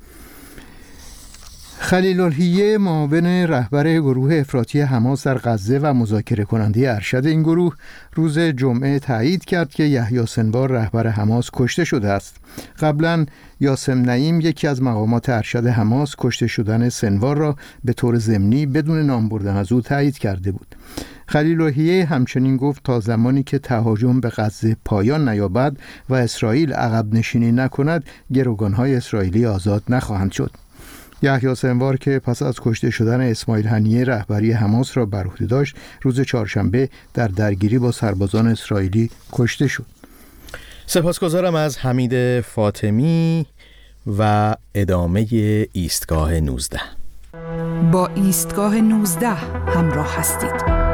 خلیل الحیه معاون رهبر گروه افراطی حماس در غزه و مذاکره کننده ارشد این گروه روز جمعه تایید کرد که یحیی سنوار رهبر حماس کشته شده است. قبلا یاسم نعیم یکی از مقامات ارشد حماس کشته شدن سنوار را به طور ضمنی بدون نام بردن از او تایید کرده بود. خلیل الحیه همچنین گفت تا زمانی که تهاجم به غزه پایان نیابد و اسرائیل عقب نشینی نکند گروگان‌های اسرائیلی آزاد نخواهند شد. یحیی سنوار که پس از کشته شدن اسماعیل هنیه رهبری حماس را بر عهده داشت روز چهارشنبه در درگیری با سربازان اسرائیلی کشته شد. سپاسگزارم از حمید فاطمی و ادامه ایستگاه 19. با ایستگاه 19 همراه هستید.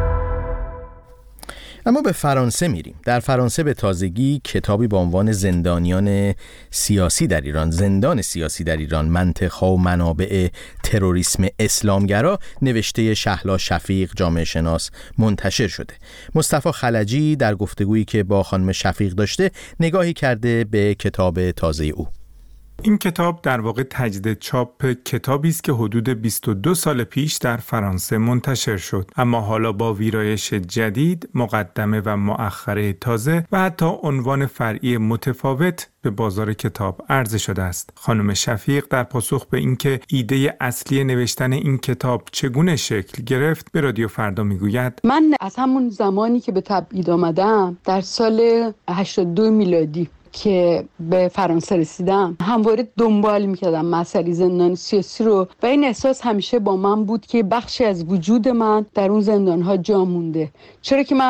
اما به فرانسه میریم. در فرانسه به تازگی کتابی با عنوان زندانیان سیاسی در ایران، زندان سیاسی در ایران، منطق‌ها و منابع تروریسم اسلامگرا نوشته شهلا شفیق جامعه شناس منتشر شده. مصطفی خلجی در گفتگویی که با خانم شفیق داشته نگاهی کرده به کتاب تازه او. این کتاب در واقع تجدید چاپ کتابی است که حدود 22 سال پیش در فرانسه منتشر شد، اما حالا با ویرایش جدید، مقدمه و مؤخره تازه و حتی عنوان فرعی متفاوت به بازار کتاب عرضه شده است. خانم شفیق در پاسخ به اینکه ایده اصلی نوشتن این کتاب چگونه شکل گرفت به رادیو فردا میگوید: من از همون زمانی که به تبعید آمدم در سال 82 میلادی که به فرانسه رسیدم همواره دنبال میکردم مسئله زندان سیاسی رو و این احساس همیشه با من بود که بخشی از وجود من در اون زندان‌ها جا مونده. چرا که من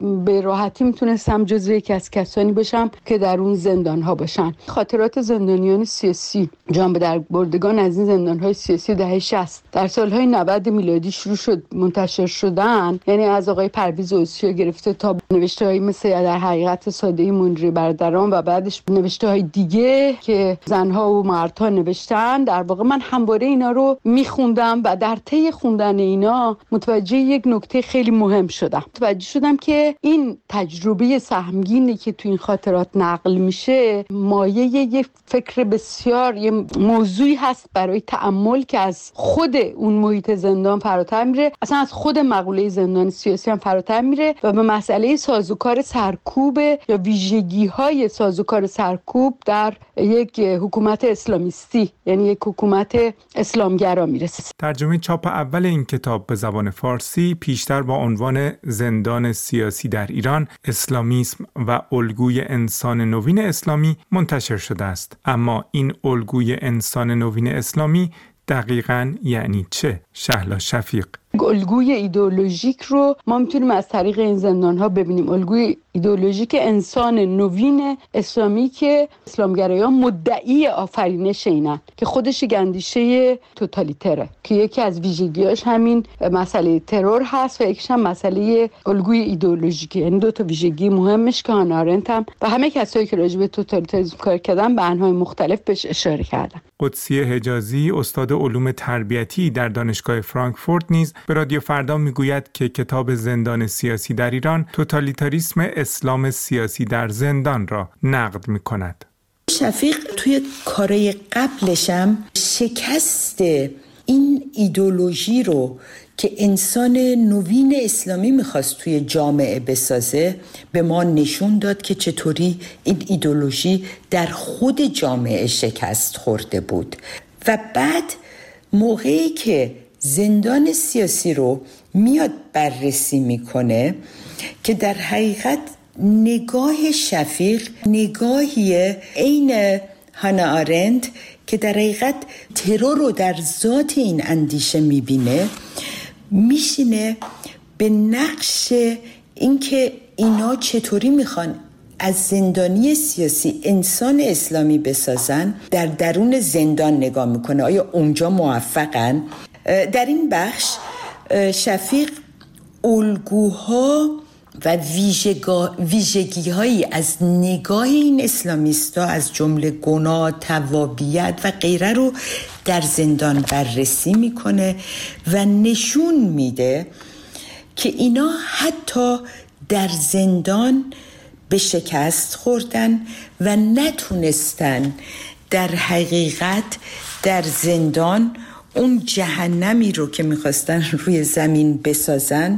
به راحتی میتونستم جزو یکی از کسانی باشم که در اون زندان ها باشن. خاطرات زندانیان سیاسی جان به در بردگان از این زندان های سیاسی دهه 60 در سالهای 90 میلادی شروع شد منتشر شدن، یعنی از آقای پرویز اوصی گرفته تا نوشته‌های مثل در حقیقت ساده منیری برادران و بعدش نوشته‌های دیگه که زنها و مردها نوشتن. در واقع من همواره اینا رو میخوندم و در طی خوندن اینا متوجه یک نکته خیلی مهم شدم. متوجه شدم که این تجربه سهمگینی که تو این خاطرات نقل میشه مایه یک فکر بسیار یه موضوعی هست برای تأمل که از خود اون محیط زندان فراتر میره، اصلا از خود مقوله زندان سیاسی هم فراتر میره و به مسئله سازوکار سرکوب یا ویژگی‌های سازوکار سرکوب در یک حکومت اسلامیستی، یعنی یک حکومت اسلامگرا میرسه. ترجمه چاپ اول این کتاب به زبان فارسی پیشتر با عنوان زندان سیاسی در ایران، اسلامیسم و الگوی انسان نوین اسلامی منتشر شده است. اما این الگوی انسان نوین اسلامی دقیقاً یعنی چه؟ شهلا شفیق. الگوی ایدئولوژیک رو ما میتونیم از طریق این زندان‌ها ببینیم. الگوی ایدئولوژیک انسان نوین اسلامی که اسلامگرایان مدعی آفرینش اینن که خودش یک اندیشه توتالیتره که یکی از ویژگی‌هاش همین مسئله ترور هست و یکیش هم مسئله الگوی ایدئولوژیکه. یعنی دو تا ویژگی مهمش که هانا آرنت هم و همه کسایی که راجع به توتالیتاریسم کار کردن به انواع مختلف بهش اشاره کردن. قدسی حجازی استاد علوم تربیتی در دانشگاه فرانکفورت نیز به رادیو فردا میگوید که کتاب زندان سیاسی در ایران توتالیتاریسم اسلام سیاسی در زندان را نقد می‌کند. شفیق توی کارهای قبلشم شکست این ایدئولوژی رو که انسان نوین اسلامی میخواست توی جامعه بسازه به ما نشون داد که چطوری این ایدئولوژی در خود جامعه شکست خورده بود. و بعد موقعی که زندان سیاسی رو میاد بررسی میکنه که در حقیقت نگاه شفیق نگاهی عین هانا آرنت که در حقیقت ترور رو در ذات این اندیشه میبینه، میشینه به نقش اینکه اینا چطوری میخوان از زندانی سیاسی انسان اسلامی بسازن در درون زندان نگاه میکنه. آیا اونجا موفقن؟ در این بخش شفیق الگوها و ویژگی‌هایی از نگاه این اسلامیستا از جمله گناه، توابیت و غیره رو در زندان بررسی میکنه و نشون میده که اینا حتی در زندان به شکست خوردن و نتونستن در حقیقت در زندان اون جهنمی رو که میخواستن روی زمین بسازن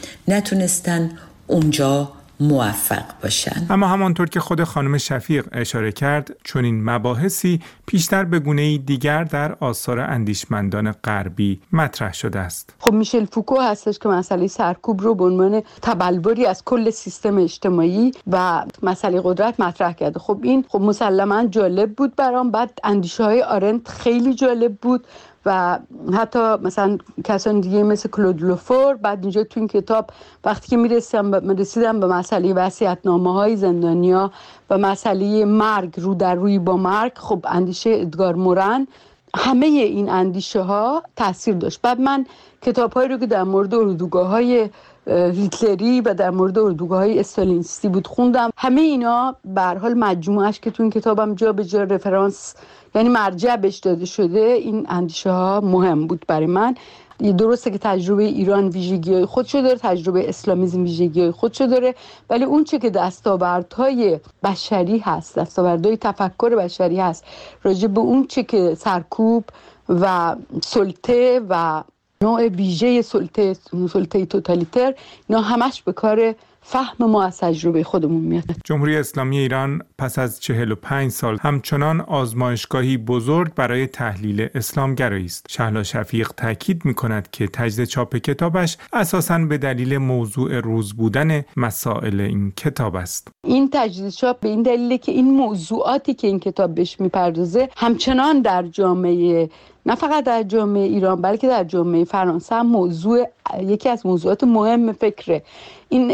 نتونستن اونجا موفق باشن. اما همانطور که خود خانم شفیق اشاره کرد، چون این مباحثی پیشتر به گونه‌ای دیگر در آثار اندیشمندان غربی مطرح شده است. خب میشل فوکو هستش که مسئله سرکوب رو به عنوان تبلوری از کل سیستم اجتماعی و مسئله قدرت مطرح کرده. خب این مسلماً جالب بود برام. بعد اندیشه‌های آرنت خیلی جالب بود و حتی مثلا کسان دیگه مثل کلود لوفور. بعد اینجا تو این کتاب وقتی که رسیدم به مسئله وصیت‌نامه‌های زندانیا و مسئله مرگ رو در روی با مرگ، خب اندیشه ادگار مورن، همه این اندیشه ها تاثیر داشت. بعد من کتاب‌هایی رو که در مورد اردوگاه‌های هیتلری و در مورد اردوگاه‌های استالینیستی بود خوندم. همه اینا به هر حال مجموعش که تو این کتابم جا به جا رفرانس یعنی مرجع بهش داده شده، این اندیشه ها مهم بود برای من. درسته که تجربه ایران ویژگی‌های خودشو داره، تجربه اسلامیسم ویژگی‌های خودشو داره، ولی اون چه که دستاوردهای بشری هست، دستاوردهای تفکر بشری هست راجع به اون چه که سرکوب و سلطه و نوع ویژه سلطه توتالیتر، اینا همش به کار فهم ما از تجربه خودمون میاد. جمهوری اسلامی ایران پس از 45 سال همچنان آزمایشگاهی بزرگ برای تحلیل اسلامگرایی است. شهلا شفیق تاکید می‌کند که تجدید چاپ کتابش اساساً به دلیل موضوع روز بودن مسائل این کتاب است. این تجدید چاپ به این دلیله که این موضوعاتی که این کتاب بهش میپردازه همچنان در جامعه، نه فقط در جامعه ایران بلکه در جامعه فرانسه هم یکی از موضوعات مهم فکره. این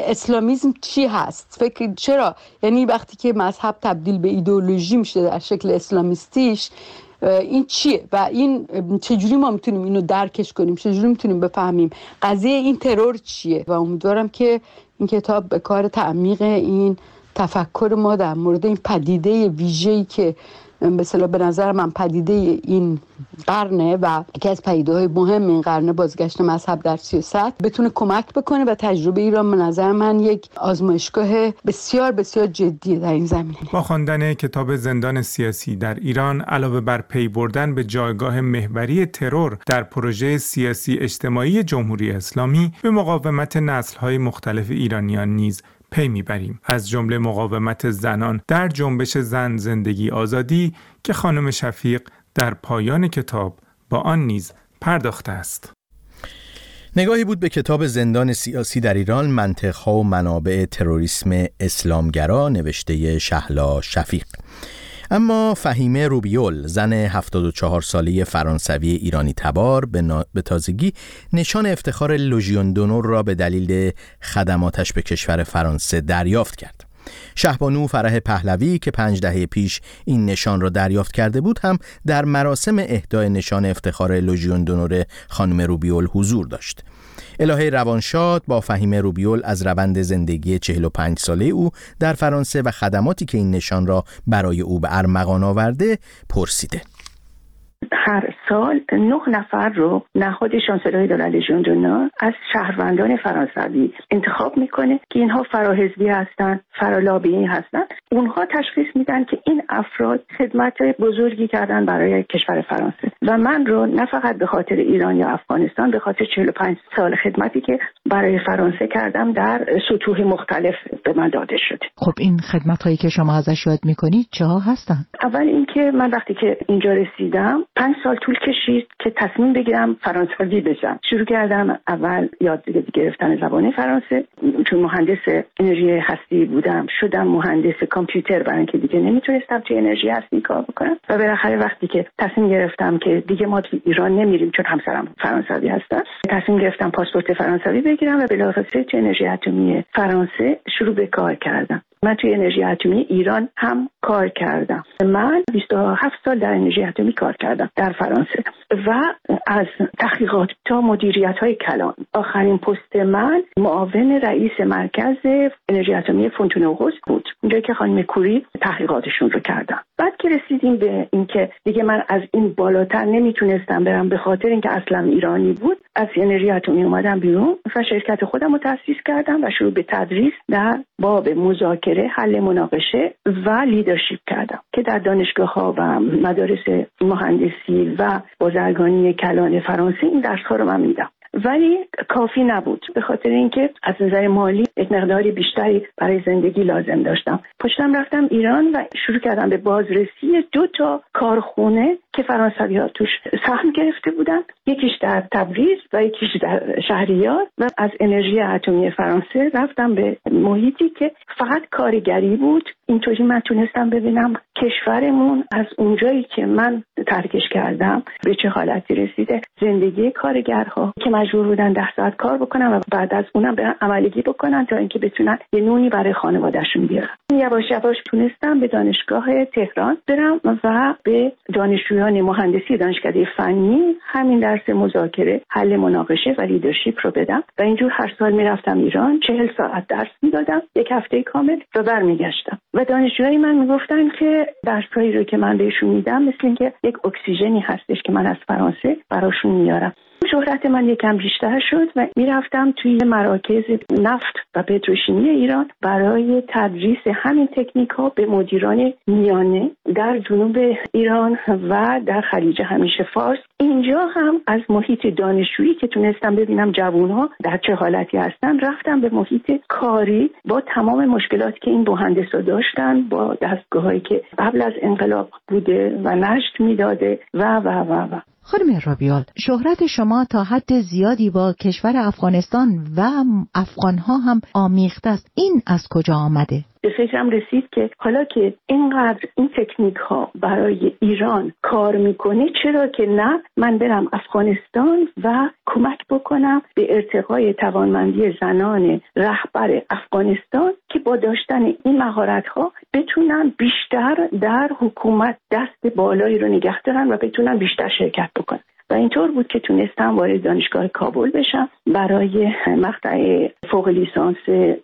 اسلامیسم چی هست؟ فکر چرا؟ یعنی وقتی که مذهب تبدیل به ایدئولوژی میشه در شکل اسلامیستیش، این چیه و این چجوری ما میتونیم اینو درکش کنیم، چجوری میتونیم بفهمیم قضیه این ترور چیه؟ و امیدوارم که این کتاب به کار تعمیق این تفکر ما در مورد این پدیده ویژه‌ای که مثلا به نظر من پدیده این قرنه و یکی از پدیده‌های مهم این قرن بازگشت مذهب در سیاست بتونه کمک بکنه و تجربه ایران به نظر من یک آزمایشگاه بسیار بسیار جدی در این زمینه. با خواندن کتاب زندان سیاسی در ایران علاوه بر پی بردن به جایگاه محوری ترور در پروژه سیاسی اجتماعی جمهوری اسلامی، به مقاومت نسل‌های مختلف ایرانیان نیز پی میبریم، از جمله مقاومت زنان در جنبش زن زندگی آزادی که خانم شفیق در پایان کتاب با آن نیز پرداخته است. نگاهی بود به کتاب زندان سیاسی در ایران، منطق‌ها و منابع تروریسم اسلامگرا، نوشته شهلا شفیق. اما فهیمه روبیول، زن 74 ساله فرانسوی ایرانی تبار، به تازگی نشان افتخار لژیون دونور را به دلیل خدماتش به کشور فرانسه دریافت کرد. شهبانو فرح پهلوی که 5 دهه پیش این نشان را دریافت کرده بود هم در مراسم اهدای نشان افتخار لژیون دونور خانم روبیول حضور داشت. الهه روانشاد با فهیمه روبیول از روند زندگی 45 ساله او در فرانسه و خدماتی که این نشان را برای او به ارمغان آورده پرسیده. هر سال 9 نفر رو نهاد شانسلری دولت لژیون دونور از شهروندان فرانسوی انتخاب میکنه که اینها فراحزبی هستن، فرالابی هستن. اونها تشخیص میدن که این افراد خدمت بزرگی کردن برای کشور فرانسه و من رو نه فقط به خاطر ایران یا افغانستان، به خاطر 45 سال خدمتی که برای فرانسه کردم در سطوح مختلف به من داده شده. خب این خدمت‌هایی که شما ازش یاد میکنید چه ها هستن؟ اول اینکه من وقتی که اینجا رسیدم 5 سال طول کشید که تصمیم بگیرم فرانسوی بشم. شروع کردم اول یاد گرفتن زبان فرانسه، چون مهندس انرژی هستی بودم شدم مهندس کامپیوتر، برای اینکه دیگه نمیتونستم توی انرژی هستی کار بکنم و بالاخره وقتی که تصمیم گرفتم که دیگه ما تو ایران نمیریم چون همسرم فرانسوی هستن، تصمیم گرفتم پاسپورت فرانسوی بگیرم و بلافاصله توی انرژی اتمی فرانسه شروع به کار کردم. من توی انرژی اتمی ایران هم کار کردم. من 27 سال در انرژی اتمی کار کردم در فرانسه و از تحقیقات تا مدیریت‌های کلان. آخرین پست من معاون رئیس مرکز انرژی اتمی فونتونوغوس بود، اونجایی که خانم کوری تحقیقاتشون رو کردم. بعد که رسیدیم به اینکه دیگه من از این بالاتر نمیتونستم برم به خاطر اینکه اصلا ایرانی بود، از انرژی اتمی اومدم بیرون و شرکت خودم رو تأسیس کردم و شروع به تدریس در باب مذاکره، حل مناقشه و لیدرشپ کردم که در دانشگاه‌ها و مدارس مهندسی و بازرگانی کلان فرانسه این درس‌ها رو من میدم. ولی کافی نبود، به خاطر اینکه از نظر مالی یک مقداری بیشتری برای زندگی لازم داشتم. پشتم رفتم ایران و شروع کردم به بازرسی 2 کارخونه که فرانسوی‌ها توش سهم گرفته بودن، یکیش در تبریز و یکیش در شهریار، و از انرژی اتمی فرانسه رفتم به محیطی که فقط کارگری بود. اینطوری من تونستم ببینم کشورمون از اونجایی که من ترکش کردم به چه حالتی رسیده. زندگی کارگرها که مجبور بودن 10 ساعت کار بکنن و بعد از اونم برن عملگی بکنن تا اینکه بتونن یه نونی برای خانواده‌شون بیارن. یواش یواش تونستم به دانشگاه تهران برم و به دانشجویان مهندسی دانشکده فنی همین درس مذاکره، حل مناقشه و لیدرشپ رو بدم و اینجور هر سال میرفتم ایران، 40 ساعت درس میدادم، 1 هفته کامل و برمیگشتم و دانشجوهای من میگفتن که درسایی رو که من بهشون میدم مثل اینکه یک اکسیژنی هستش که من از فرانسه براشون میارم. شهرت من یکم بیشتر شد و میرفتم توی مراکز نفت و پتروشیمی ایران برای تدریس همین تکنیک ها به مدیران میانه در جنوب ایران و در خلیج همیشه فارس. اینجا هم از محیط دانشجویی که تونستم ببینم جوانها در چه حالتی هستن، رفتم به محیط کاری با تمام مشکلاتی که این مهندسا داشتن، با دستگاهایی که قبل از انقلاب بوده و نشت میداده و. خانم روبیول، شهرت شما تا حد زیادی با کشور افغانستان و افغانها هم آمیخته است. این از کجا آمده؟ به فکرم رسید که حالا که اینقدر این تکنیک ها برای ایران کار میکنه، چرا که نه من برم افغانستان و کمک بکنم به ارتقای توانمندی زنان رهبر افغانستان که با داشتن این مهارت ها بتونن بیشتر در حکومت دست بالایی رو نگه دارن و بتونن بیشتر شرکت بکنن. و اینطور بود که تونستم وارد دانشگاه کابل بشم برای مقطع فوق لیسانس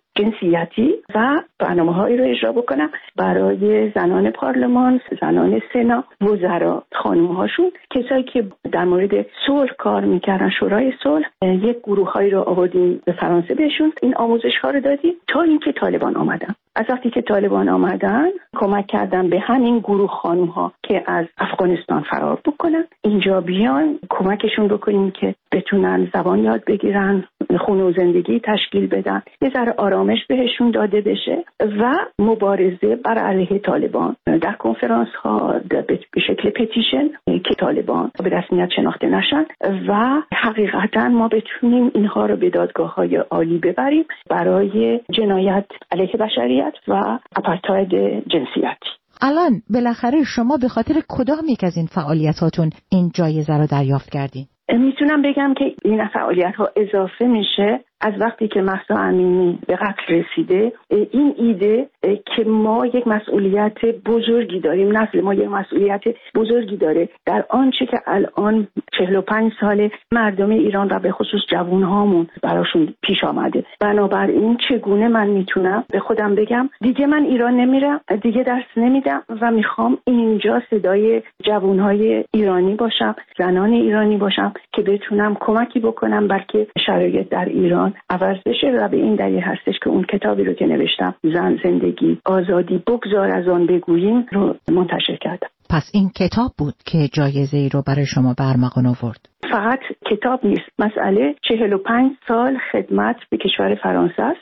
جنسیتی و برنامه‌هایی رو اجرا بکنم برای زنان پارلمان، زنان سنا، وزرا، خانم‌هاشون، کسایی که در مورد صلح کار می‌کردن، شورای صلح. یک گروه‌هایی رو آوردیم به فرانسه، بهشون این آموزش‌ها رو دادیم تا اینکه طالبان آمدن. از وقتی که طالبان آمدن کمک کردم به همین گروه خانم‌ها که از افغانستان فرار بکنن، اینجا بیان کمکشون بکنیم که بتونن زبان یاد بگیرن، خونه و زندگی تشکیل بدن، یه ذره آرامش بهشون داده بشه و مبارزه بر علیه طالبان در کنفرانس ها به شکل پتیشن که طالبان به رسمیت شناخته نشن و حقیقتا ما بتونیم اینها رو به دادگاه‌های عالی ببریم برای جنایت علیه بشریت و آپارتاید جنسیتی. الان بالاخره شما به خاطر کدام یک از این فعالیتاتون این جایزه رو دریافت کردین؟ میتونم بگم که این فعالیت ها اضافه میشه از وقتی که مهسا امینی به قتل رسیده. این ایده که ما یک مسئولیت بزرگی داریم، نسل ما یک مسئولیت بزرگی داره در آنچه که الان 45 سال مردم ایران و به خصوص جوانهامون براشون پیش آمده. بنابراین چگونه من میتونم به خودم بگم دیگه من ایران نمیرم، دیگه درس نمیدم و میخوام اینجا صدای جوانهای ایرانی باشم، زنان ایرانی باشم که بتونم کمکی بکنم بلکه شرایط در ایران عوض بشه و به این دلیل هستش که اون کتابی رو که نوشتم، زن، زندگی، آزادی، بگذار از آن بگوییم، رو منتشر کردم. پس این کتاب بود که جایزه ای رو برای شما برمغان آورد؟ فقط کتاب نیست، مسئله 45 سال خدمت به کشور فرانسه است.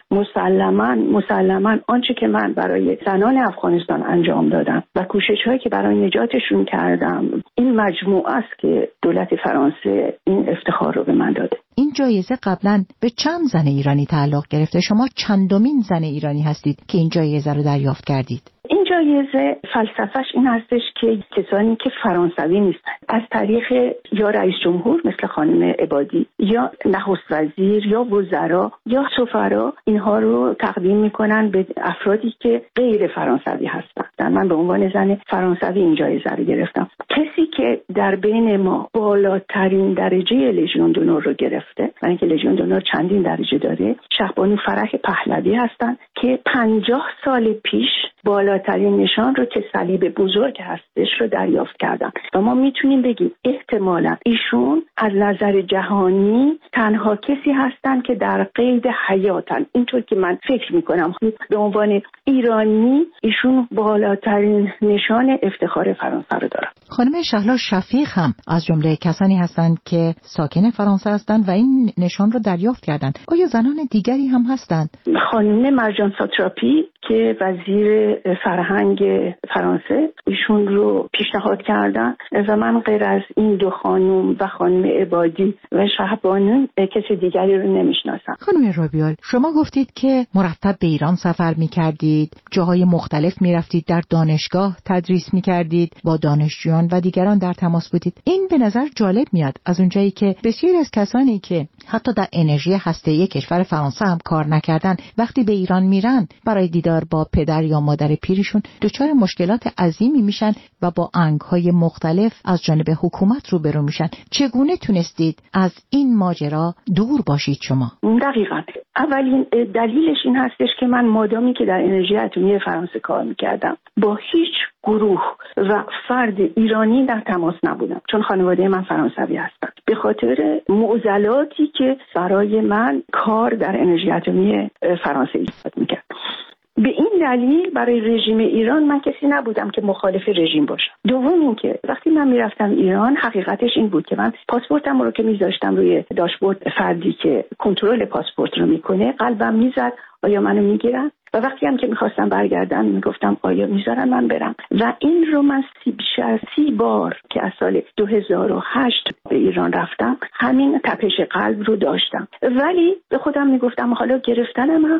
مسلماً آنچه که من برای زنان افغانستان انجام دادم و کوشش‌هایی که برای نجاتشون کردم، این مجموعه است که دولت فرانسه این افتخار رو به من داده. این جایزه قبلا به چند زن ایرانی تعلق گرفته؟ شما چندمین زن ایرانی هستید که این جایزه رو دریافت کردید؟ این جایزه فلسفهش این هستش که کسانی که فرانسوی نیستن از طریق یا رئیس جمهور مثل خانم عبادی یا نخست وزیر یا وزرا یا سفرا اینها رو تقدیم میکنن به افرادی که غیر فرانسوی هستن. من به عنوان زن فرانسوی این جایزه رو گرفتم. کسی که در بین ما بالاترین درجه لژیون دونور رو گرفته، و اینکه لژیون دونور چندین درجه داره، شهبانو فرح پهلوی هستن که 50 سال پیش بالاترین نشان رو که صلیب بزرگ هستش رو دریافت کردن و ما میتونیم بگیم احتمالاً ایشون از نظر جهانی تنها کسی هستن که در قید حیاتن. اینطور که من فکر میکنم به عنوان ایرانی ایشون بالاترین نشان افتخار فرانسه رو دارن. خانم شهلا شفیق هم از جمله کسانی هستند که ساکن فرانسه هستند و این نشان رو دریافت کردند. آیا زنان دیگری هم هستند؟ خانم مرجان ساتراپی که وزیر فرهنگ فرانسه، ایشون رو پیشنهاد کردن و من غیر از این دو خانم و خانم عبادی و شهبانو کسی دیگری رو نمیشناسم. خانم رابیال، شما گفتید که مرتب به ایران سفر می‌کردید، جاهای مختلف می‌رفتید، در دانشگاه تدریس می‌کردید، با دانشجویان و دیگران در تماس بودید. این به نظر جالب میاد از اونجایی که بسیاری از کسانی که حتی در انرژی هسته‌ای کشور فرانسه هم کار نکردن وقتی به ایران میرن برای دیدار با پدر یا مادر پیرشون دچار مشکلات عظیمی میشن و با آنگ‌های مختلف از جانب حکومت روبرو میشن. چگونه تونستید از این ماجرا دور باشید شما؟ دقیقاً اولین دلیلش این هستش که من مادامی که در انرژی اتمی فرانسه کار میکردم با هیچ گروه و فرد ایرانی در تماس نبودم، چون خانواده من فرانسوی هستن، به خاطر معضلاتی که برای من کار در انرژی اتمی فرانسه ایجاد میکرد. به این دلیل برای رژیم ایران من کسی نبودم که مخالف رژیم باشم. دوم اینکه وقتی من میرفتم ایران حقیقتش این بود که من پاسپورتم رو که میذاشتم روی داشبورد فردی که کنترل پاسپورت رو میکنه، قلبم میزد آیا منو میگیرن و وقتی هم که میخواستم برگردم میگفتم آیا میذارن من برم. و این رو من بیش از 30 بار که از سال 2008 به ایران رفتم همین تپش قلب رو داشتم، ولی به خودم میگفتم حالا گرفتم.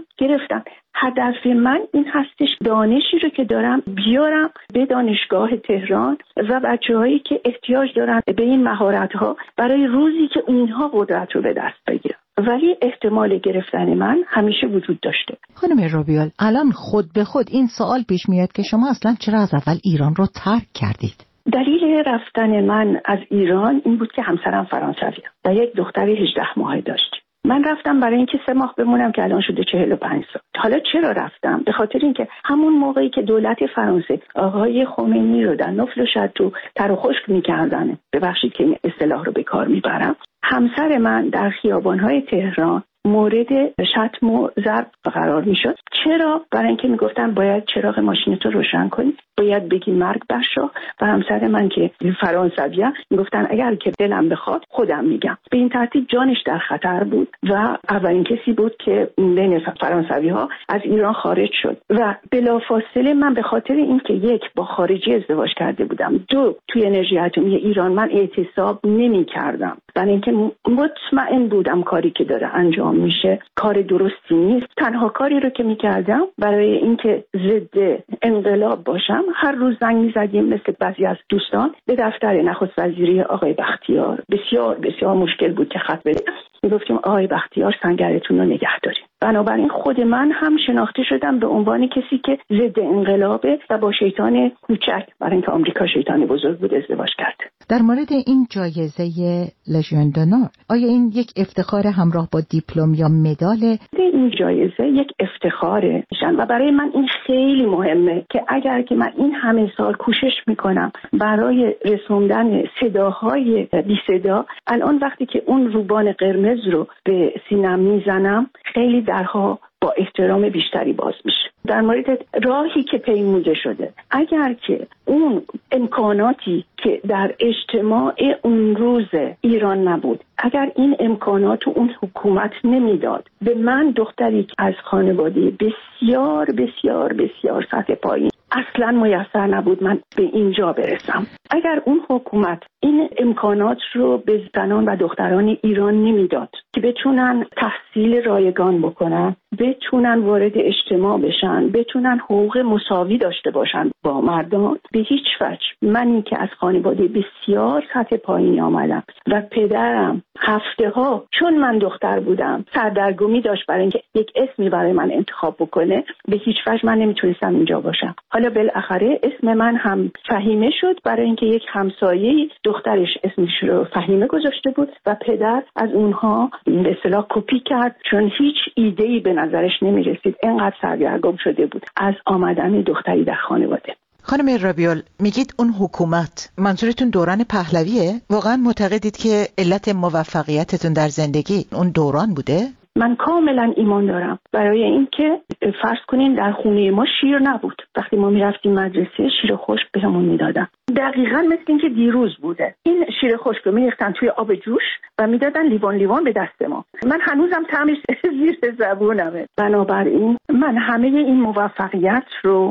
هدف من این هستش دانشی رو که دارم بیارم به دانشگاه تهران و بچه‌هایی که احتیاج دارن به این مهارت‌ها برای روزی که اونها قدرت رو به دست بگیرن. ولی احتمال گرفتن من همیشه وجود داشته. خانم رابیال، الان خود به خود این سوال پیش میاد که شما اصلا چرا از اول ایران رو ترک کردید؟ دلیل رفتن من از ایران این بود که همسرم فرانسویه و یک دختری 18 ماهه داشت. من رفتم برای اینکه 3 ماه بمونم که الان شده 45 سال. حالا چرا رفتم؟ به خاطر اینکه همون موقعی که دولت فرانسه آقای خمینی رو در نفل و شد تر و خشک می‌کردن، ببخشید که این اصطلاح رو به کار میبرم، همسر من در خیابان‌های تهران مورد شتم و ضرب قرار میشد. چرا؟ برای اینکه میگفتن باید چراغ ماشینتو روشن کنی، باید بگی مرگ بر شاه. و همسر من که فرانسویه میگفتن اگر که دلم بخواد خودم میگم. به این ترتیب جانش در خطر بود و اولین کسی بود که بین فرانسوی‌ها از ایران خارج شد. و بلافاصله من به خاطر اینکه یک با خارجی ازدواج کرده بودم، 2 توی انرژی اتمی ایران من اعتصاب نمی‌کردم، برای اینکه مطمئن بودم کاری که داره انجام میشه کار درستی نیست. تنها کاری رو که میکردم برای اینکه ضد انقلاب باشم، هر روز زنگ میزدیم مثل بعضی از دوستان به دفتر نخست وزیری آقای بختیار. بسیار بسیار مشکل بود که خط بدیم، میگفتیم آقای بختیار سنگرتون رو نگه داریم. بنابراین خود من هم شناخته شدم به عنوان کسی که ضد انقلابه و با شیطان کوچک، برای اینکه آمریکا شیطان بزرگ بود، ازدواج کرد. در مورد این جایزه لژیون دونور، آیا این یک افتخار همراه با دیپلم یا مدال؟ این جایزه یک افتخاره و برای من این خیلی مهمه که اگر که من این همه سال کوشش میکنم برای رسوندن صداهای بی صدا، الان وقتی که اون روبان قرمز رو به سینم میزنم خیلی درها با احترام بیشتری باز میشه. در مورد راهی که پیموده شده، اگر که اون امکاناتی که در اجتماع اون روز ایران نبود، اگر این امکانات اون حکومت نمیداد به من، دختری که از خانواده بسیار بسیار بسیار سطح پایین، اصلا میسر نبود من به اینجا برسم. اگر اون حکومت این امکانات رو به زنان و دختران ایران نمیداد که بتونن تحصیل رایگان بکنن، بتونن وارد اجتماع بشن، بتونن حقوق مساوی داشته باشن با مردان، به هیچ وجه منی که از خانواده بسیار سطح پایینی آمدم و پدرم هفته ها چون من دختر بودم سردرگمی داشت برای اینکه یک اسمی برای من انتخاب بکنه، به هیچ وجه من نمیتونستم اینجا باشم. حالا بالاخره اسم من هم فهیمه شد برای اینکه یک همسایه دخترش اسمش رو فهیمه گذاشته بود و پدر از اونها به اصطلاح کپی کرد، چون هیچ ایده‌ای به نظرش نمیرسید، اینقدر سردرگم شده بود از آمدن دختری در خانواده. خانم رابیال، میگید اون حکومت، منظورتون دوران پهلویه؟ واقعا معتقدید که علت موفقیتتون در زندگی اون دوران بوده؟ من کاملا ایمان دارم، برای اینکه فرض کنین در خونه ما شیر نبود، وقتی ما میرفتیم مدرسه شیر خشک بهمون میدادن، دقیقاً مثل اینکه دیروز بوده. این شیر خشک رو میریختن توی آب جوش و میدادن لیوان لیوان به دست ما. من هنوزم طعمش زیر زبونمه. بنابراین من همه این موفقیت رو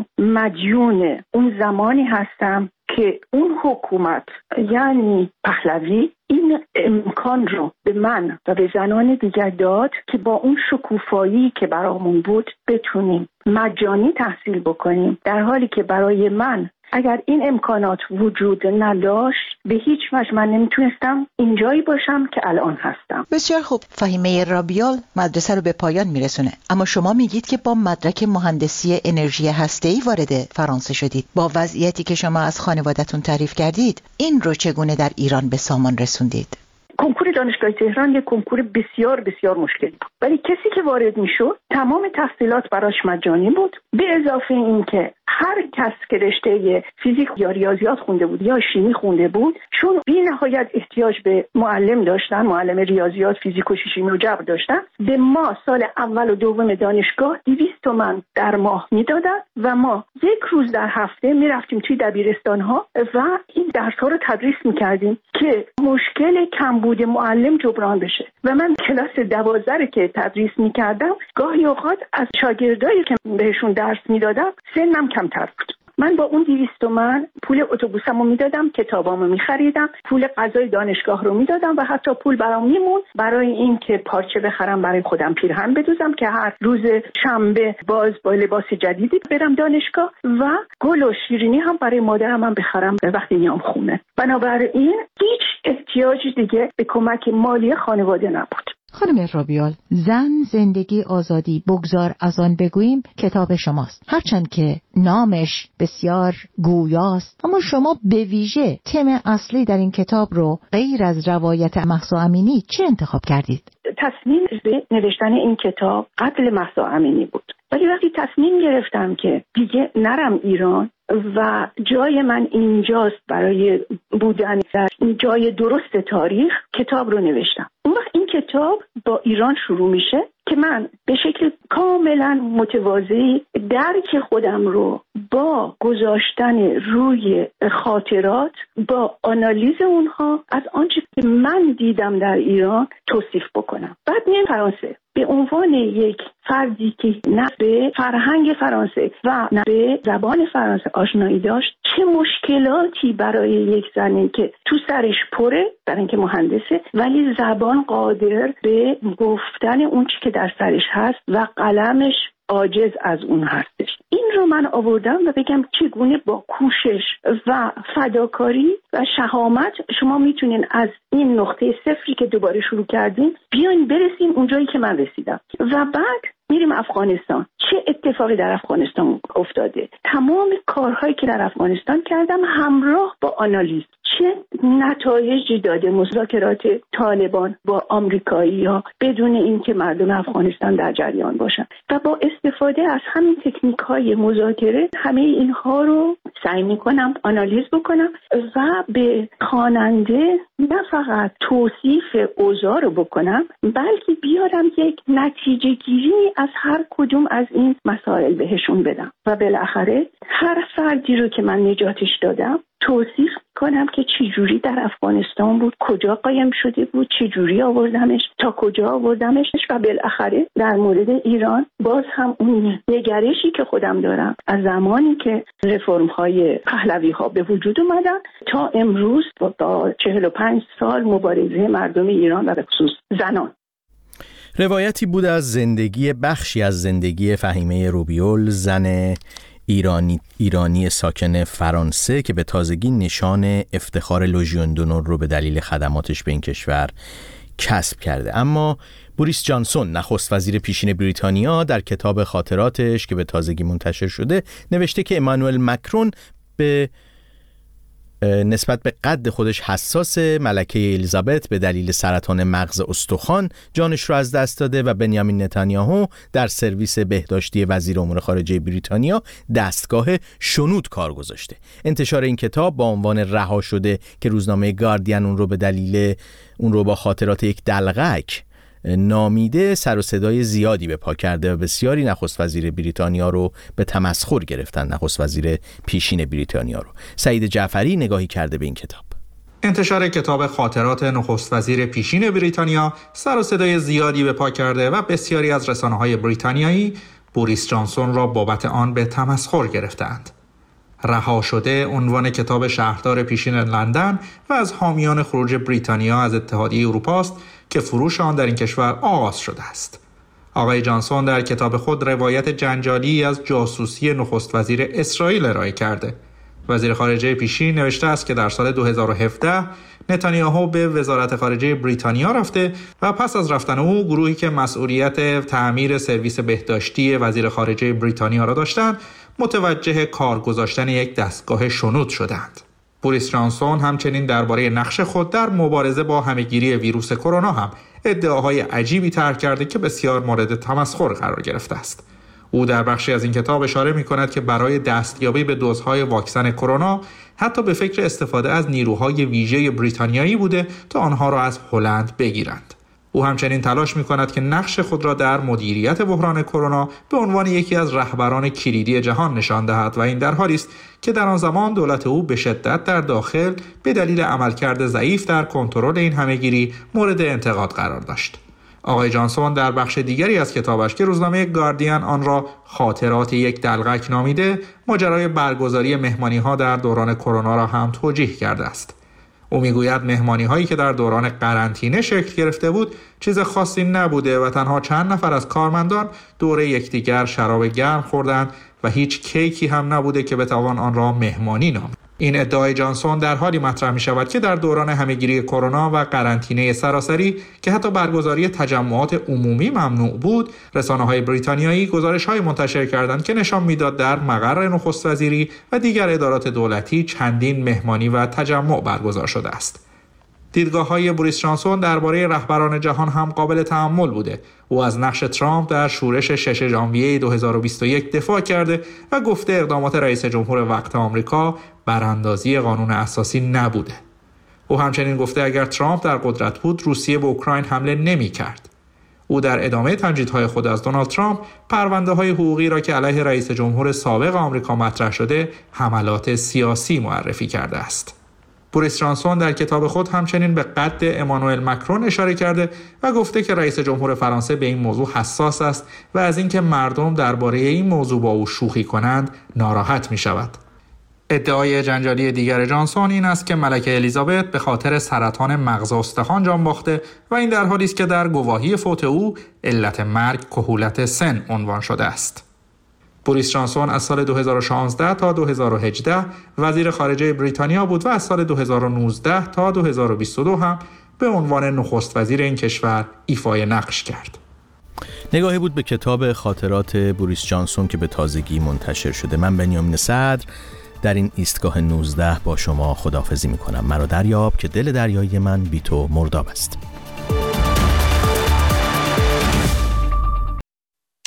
مدیون اون زمانی هستم که اون حکومت یعنی پهلوی این امکان رو به من و به زنان دیگر داد که با اون شکوفایی که برامون بود بتونیم مجانی تحصیل بکنیم، در حالی که برای من اگر این امکانات وجود نداشت به هیچ وجه من نمیتونستم اینجایی باشم که الان هستم. بسیار خوب. فهیمه رابیال مدرسه رو به پایان میرسونه، اما شما میگید که با مدرک مهندسی انرژی هسته‌ای وارد فرانسه شدید. با وضعیتی که شما از خانواده‌تون تعریف کردید، این رو چگونه در ایران به سامان رسوندید؟ کنکور دانشگاه تهران یک کنکور بسیار بسیار مشکلی بود، ولی کسی که وارد میشد تمام تحصیلات براش مجانی بود، به اضافه اینکه هر کس که رشته فیزیک یا ریاضیات خونده بود یا شیمی خونده بود، چون بی نهایت احتیاج به معلم داشتن، معلم ریاضیات، فیزیک و شیمی و جبر داشتن، به ما سال اول و دوم دانشگاه 200 تومان در ماه میدادن و ما 1 روز در هفته میرفتیم توی دبیرستان‌ها و این درس‌ها رو تدریس می‌کردیم که مشکل کمبود معلم جبران بشه. و من کلاس 12 که تدریس می‌کردم گاهی اوقات از شاگردایی که بهشون درس میدادم سنم کمتر بود. من با اون 200 تومان پول اتوبوسمو میدادم، کتابامو میخریدم، پول غذای دانشگاه رو میدادم و حتی پول برام میمون برای این که پارچه بخرم برای خودم، پیرهن بدوزم که هر روز شنبه باز با لباس جدیدی برم دانشگاه و گل و شیرینی هم برای مادرم هم بخرم وقتی میام خونه. بنابراین هیچ احتیاجی دیگه به کمک مالی خانواده نبود. خانم رابیال، زن، زندگی، آزادی، بگذار از آن بگوییم کتاب شماست. هرچند که نامش بسیار گویاست، اما شما به ویژه تم اصلی در این کتاب رو غیر از روایت مهسا امینی چه انتخاب کردید؟ تصمیم به نوشتن این کتاب قبل مهسا امینی بود، ولی وقتی تصمیم گرفتم که دیگه نرم ایران و جای من اینجاست برای بودن در جای درست تاریخ، کتاب رو نوشتم. اون وقت این کتاب با ایران شروع میشه که من به شکل کاملا متواضعی درک خودم رو با گذاشتن روی خاطرات، با آنالیز اونها از آنچه که من دیدم در ایران توصیف بکنم. بعد میام فرانسه به عنوان یک فردی که نه به فرهنگ فرانسه و نه به زبان فرانسه آشنایی داشت، چه مشکلاتی برای یک زنی که تو سرش پره، برای اینکه مهندسه ولی زبان قادر به گفتن اون چی که در سرش هست و قلمش عاجز از اون هستش. این رو من آوردم و بگم چگونه با کوشش و فداکاری و شهامت شما میتونین از این نقطه صفری که دوباره شروع کردین بیاین برسیم اونجایی که من رسیدم. و بعد میریم افغانستان. چه اتفاقی در افغانستان افتاده؟ تمام کارهایی که در افغانستان کردم همراه با آنالیز چه نتایجی داده مذاکرات طالبان با آمریکایی‌ها بدون اینکه مردم افغانستان در جریان باشن و با استفاده از همین تکنیک‌های مذاکره همه اینها رو سعی می‌کنم آنالیز بکنم و به خواننده نه فقط توصیف اوضاع رو بکنم بلکه بیارم یک نتیجه گیری از هر کدوم از این مسائل بهشون بدم و بالاخره هر فردی رو که من نجاتش دادم توصیف کنم که چی جوری در افغانستان بود، کجا قایم شده بود، چی جوری آوردمش، تا کجا آوردمش و بالاخره در مورد ایران باز هم اون نگرشی که خودم دارم از زمانی که رفرم‌های پهلوی‌ها به وجود اومدن تا امروز با 45 سال مبارزه مردم ایران و به خصوص زنان. روایتی بود از زندگی، بخشی از زندگی فهیمه روبیول، زن ایرانی ساکن فرانسه که به تازگی نشان افتخار لژیون دونور رو به دلیل خدماتش به این کشور کسب کرده. اما بوریس جانسون، نخست وزیر پیشین بریتانیا، در کتاب خاطراتش که به تازگی منتشر شده نوشته که امانوئل مکرون به نسبت به قد خودش حساس، ملکه الیزابت به دلیل سرطان مغز استخوان جانش رو از دست داده و بنیامین نتانیاهو در سرویس بهداشتی وزیر امور خارجه بریتانیا دستگاه شنود کار گذاشته. انتشار این کتاب با عنوان رها شده که روزنامه گاردین اون رو با خاطرات یک دلغک نامیده، سر و صدای زیادی به پا کرده و بسیاری نخست وزیر بریتانیا رو به تمسخر گرفتن، نخست وزیر پیشین بریتانیا رو. سعید جعفری نگاهی کرده به این کتاب. انتشار کتاب خاطرات نخست وزیر پیشین بریتانیا سر و صدای زیادی به پا کرده و بسیاری از رسانه‌های بریتانیایی بوریس جانسون را بابت آن به تمسخر گرفتند. رها شده عنوان کتاب شهردار پیشین لندن و از حامیان خروج بریتانیا از اتحادیه اروپا است که فروش آن در این کشور آغاز شده است. آقای جانسون در کتاب خود روایت جنجالی از جاسوسی نخست وزیر اسرائیل ارائه کرده. وزیر خارجه پیشین نوشته است که در سال 2017 نتانیاهو به وزارت خارجه بریتانیا رفته و پس از رفتن او گروهی که مسئولیت تعمیر سرویس بهداشتی وزیر خارجه بریتانیا را داشتند متوجه کار گذاشتن یک دستگاه شنود شدند. بوریس جانسون همچنین درباره نقش خود در مبارزه با همهگیری ویروس کرونا هم ادعاهای عجیبی طرح کرده که بسیار مورد تمسخر قرار گرفته است. او در بخشی از این کتاب اشاره می‌کند که برای دستیابی به دوزهای واکسن کرونا حتی به فکر استفاده از نیروهای ویژه بریتانیایی بوده تا آنها را از هلند بگیرند. او همچنین تلاش می‌کند که نقش خود را در مدیریت بحران کرونا به عنوان یکی از رهبران کلیدی جهان نشان دهد و این در حالی است که در آن زمان دولت او به شدت در داخل به دلیل عملکرد ضعیف در کنترل این همهگیری مورد انتقاد قرار داشت. آقای جانسون در بخش دیگری از کتابش که روزنامه گاردین آن را خاطرات یک دلقک نامیده، ماجرای برگزاری مهمانی‌ها در دوران کرونا را هم توجیه کرده است. او میگوید مهمانی‌هایی که در دوران قرنطینه شکل گرفته بود چیز خاصی نبوده و تنها چند نفر از کارمندان دور یکدیگر شراب گرم خوردند و هیچ کیکی هم نبوده که بتوان آن را مهمانی نامید. این ادعای جانسون در حالی مطرح می شود که در دوران همهگیری کرونا و قرنطینه سراسری که حتی برگزاری تجمعات عمومی ممنوع بود، رسانه‌های بریتانیایی گزارش‌های منتشر کردند که نشان می‌داد در مقر نخست وزیری و دیگر ادارات دولتی چندین مهمانی و تجمع برگزار شده است. دیدگاه‌های بوریس جانسون درباره رهبران جهان هم قابل تأمل بوده. او از نقش ترامپ در شورش 6 ژانویه 2021 دفاع کرده و گفته اقدامات رئیس جمهور وقت آمریکا براندازی قانون اساسی نبوده. او همچنین گفته اگر ترامپ در قدرت بود روسیه به اوکراین حمله نمی‌کرد. او در ادامه تمجیدهای خود از دونالد ترامپ پرونده‌های حقوقی را که علیه رئیس جمهور سابق آمریکا مطرح شده حملات سیاسی معرفی کرده است. بوریس جانسون در کتاب خود همچنین به قد امانوئل مکرون اشاره کرده و گفته که رئیس جمهور فرانسه به این موضوع حساس است و از اینکه مردم درباره این موضوع با او شوخی کنند ناراحت می شود. ادعای جنجالی دیگر جانسون این است که ملکه الیزابت به خاطر سرطان مغز و استخوان جان باخته و این در حالی است که در گواهی فوت او علت مرگ کهولت سن عنوان شده است. بوریس جانسون از سال 2016 تا 2018 وزیر خارجه بریتانیا بود و از سال 2019 تا 2022 هم به عنوان نخست وزیر این کشور ایفای نقش کرد. نگاهی بود به کتاب خاطرات بوریس جانسون که به تازگی منتشر شده. من بنیامین صدر در این ایستگاه 19 با شما خداحافظی میکنم. مرا دریاب که دل دریایی من بی تو مرداب است.